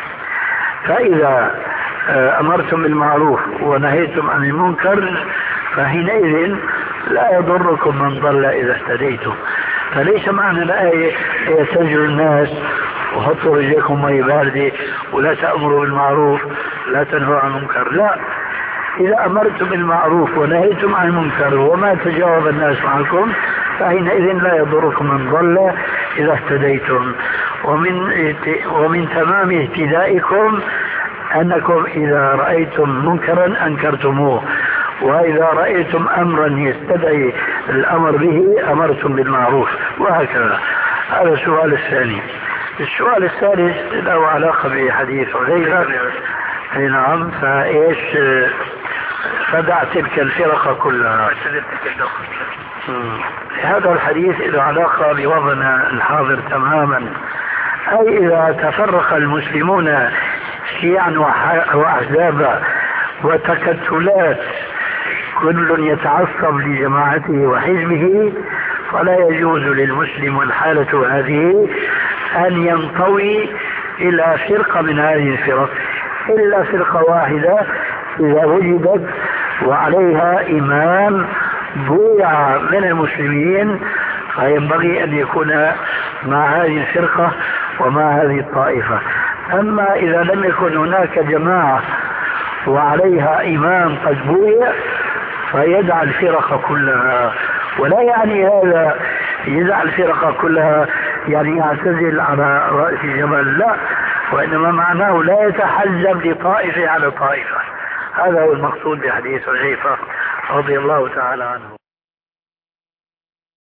فإذا أمرتم بالمعروف ونهيتم عن المنكر فحينئذ لا يضركم من ضل إذا اهتديتم. فليس معنى الآية يتزجر الناس وحطوا رجلكم مي باردة ولا تأمروا بالمعروف لا تنهوا عن المنكر، لا، إذا أمرتم بالمعروف ونهيتم عن المنكر وما تجاوب الناس معكم فحينئذ لا يضركم من ضل إذا اهتديتم. ومن تمام اهتدائكم أنكم إذا رأيتم منكرا أنكرتموه، وإذا رأيتم أمرا يستدعي الأمر به أمرتم بالمعروف، وهكذا. هذا السؤال الثاني. السؤال الثالث له علاقة بحديث حذيفة. نعم، فإيش فدع تلك الفرقة كلها. هذا الحديث له علاقة بوضعنا الحاضر تماما، أي إذا تفرق المسلمون شيعا وأحزابا وتكتلات كل يتعصب لجماعته وحزبه فلا يجوز للمسلم والحالة هذه أن ينطوي إلى فرقة من هذه الفرق إلا فرقة واحدة إذا وجدت وعليها إمام بويع من المسلمين، فينبغي أن يكون مع هذه الفرقة ومع هذه الطائفة. أما إذا لم يكن هناك جماعة وعليها إمام قد بويع فيدع الفرقة كلها، ولا يعني هذا يدع الفرقة كلها يعني يعتزل على رأس الجبل، لا، وإنما معناه لا يتحزب لطائفة على طائفة. هذا هو المقصود بحديث حذيفة رضي الله تعالى عنه.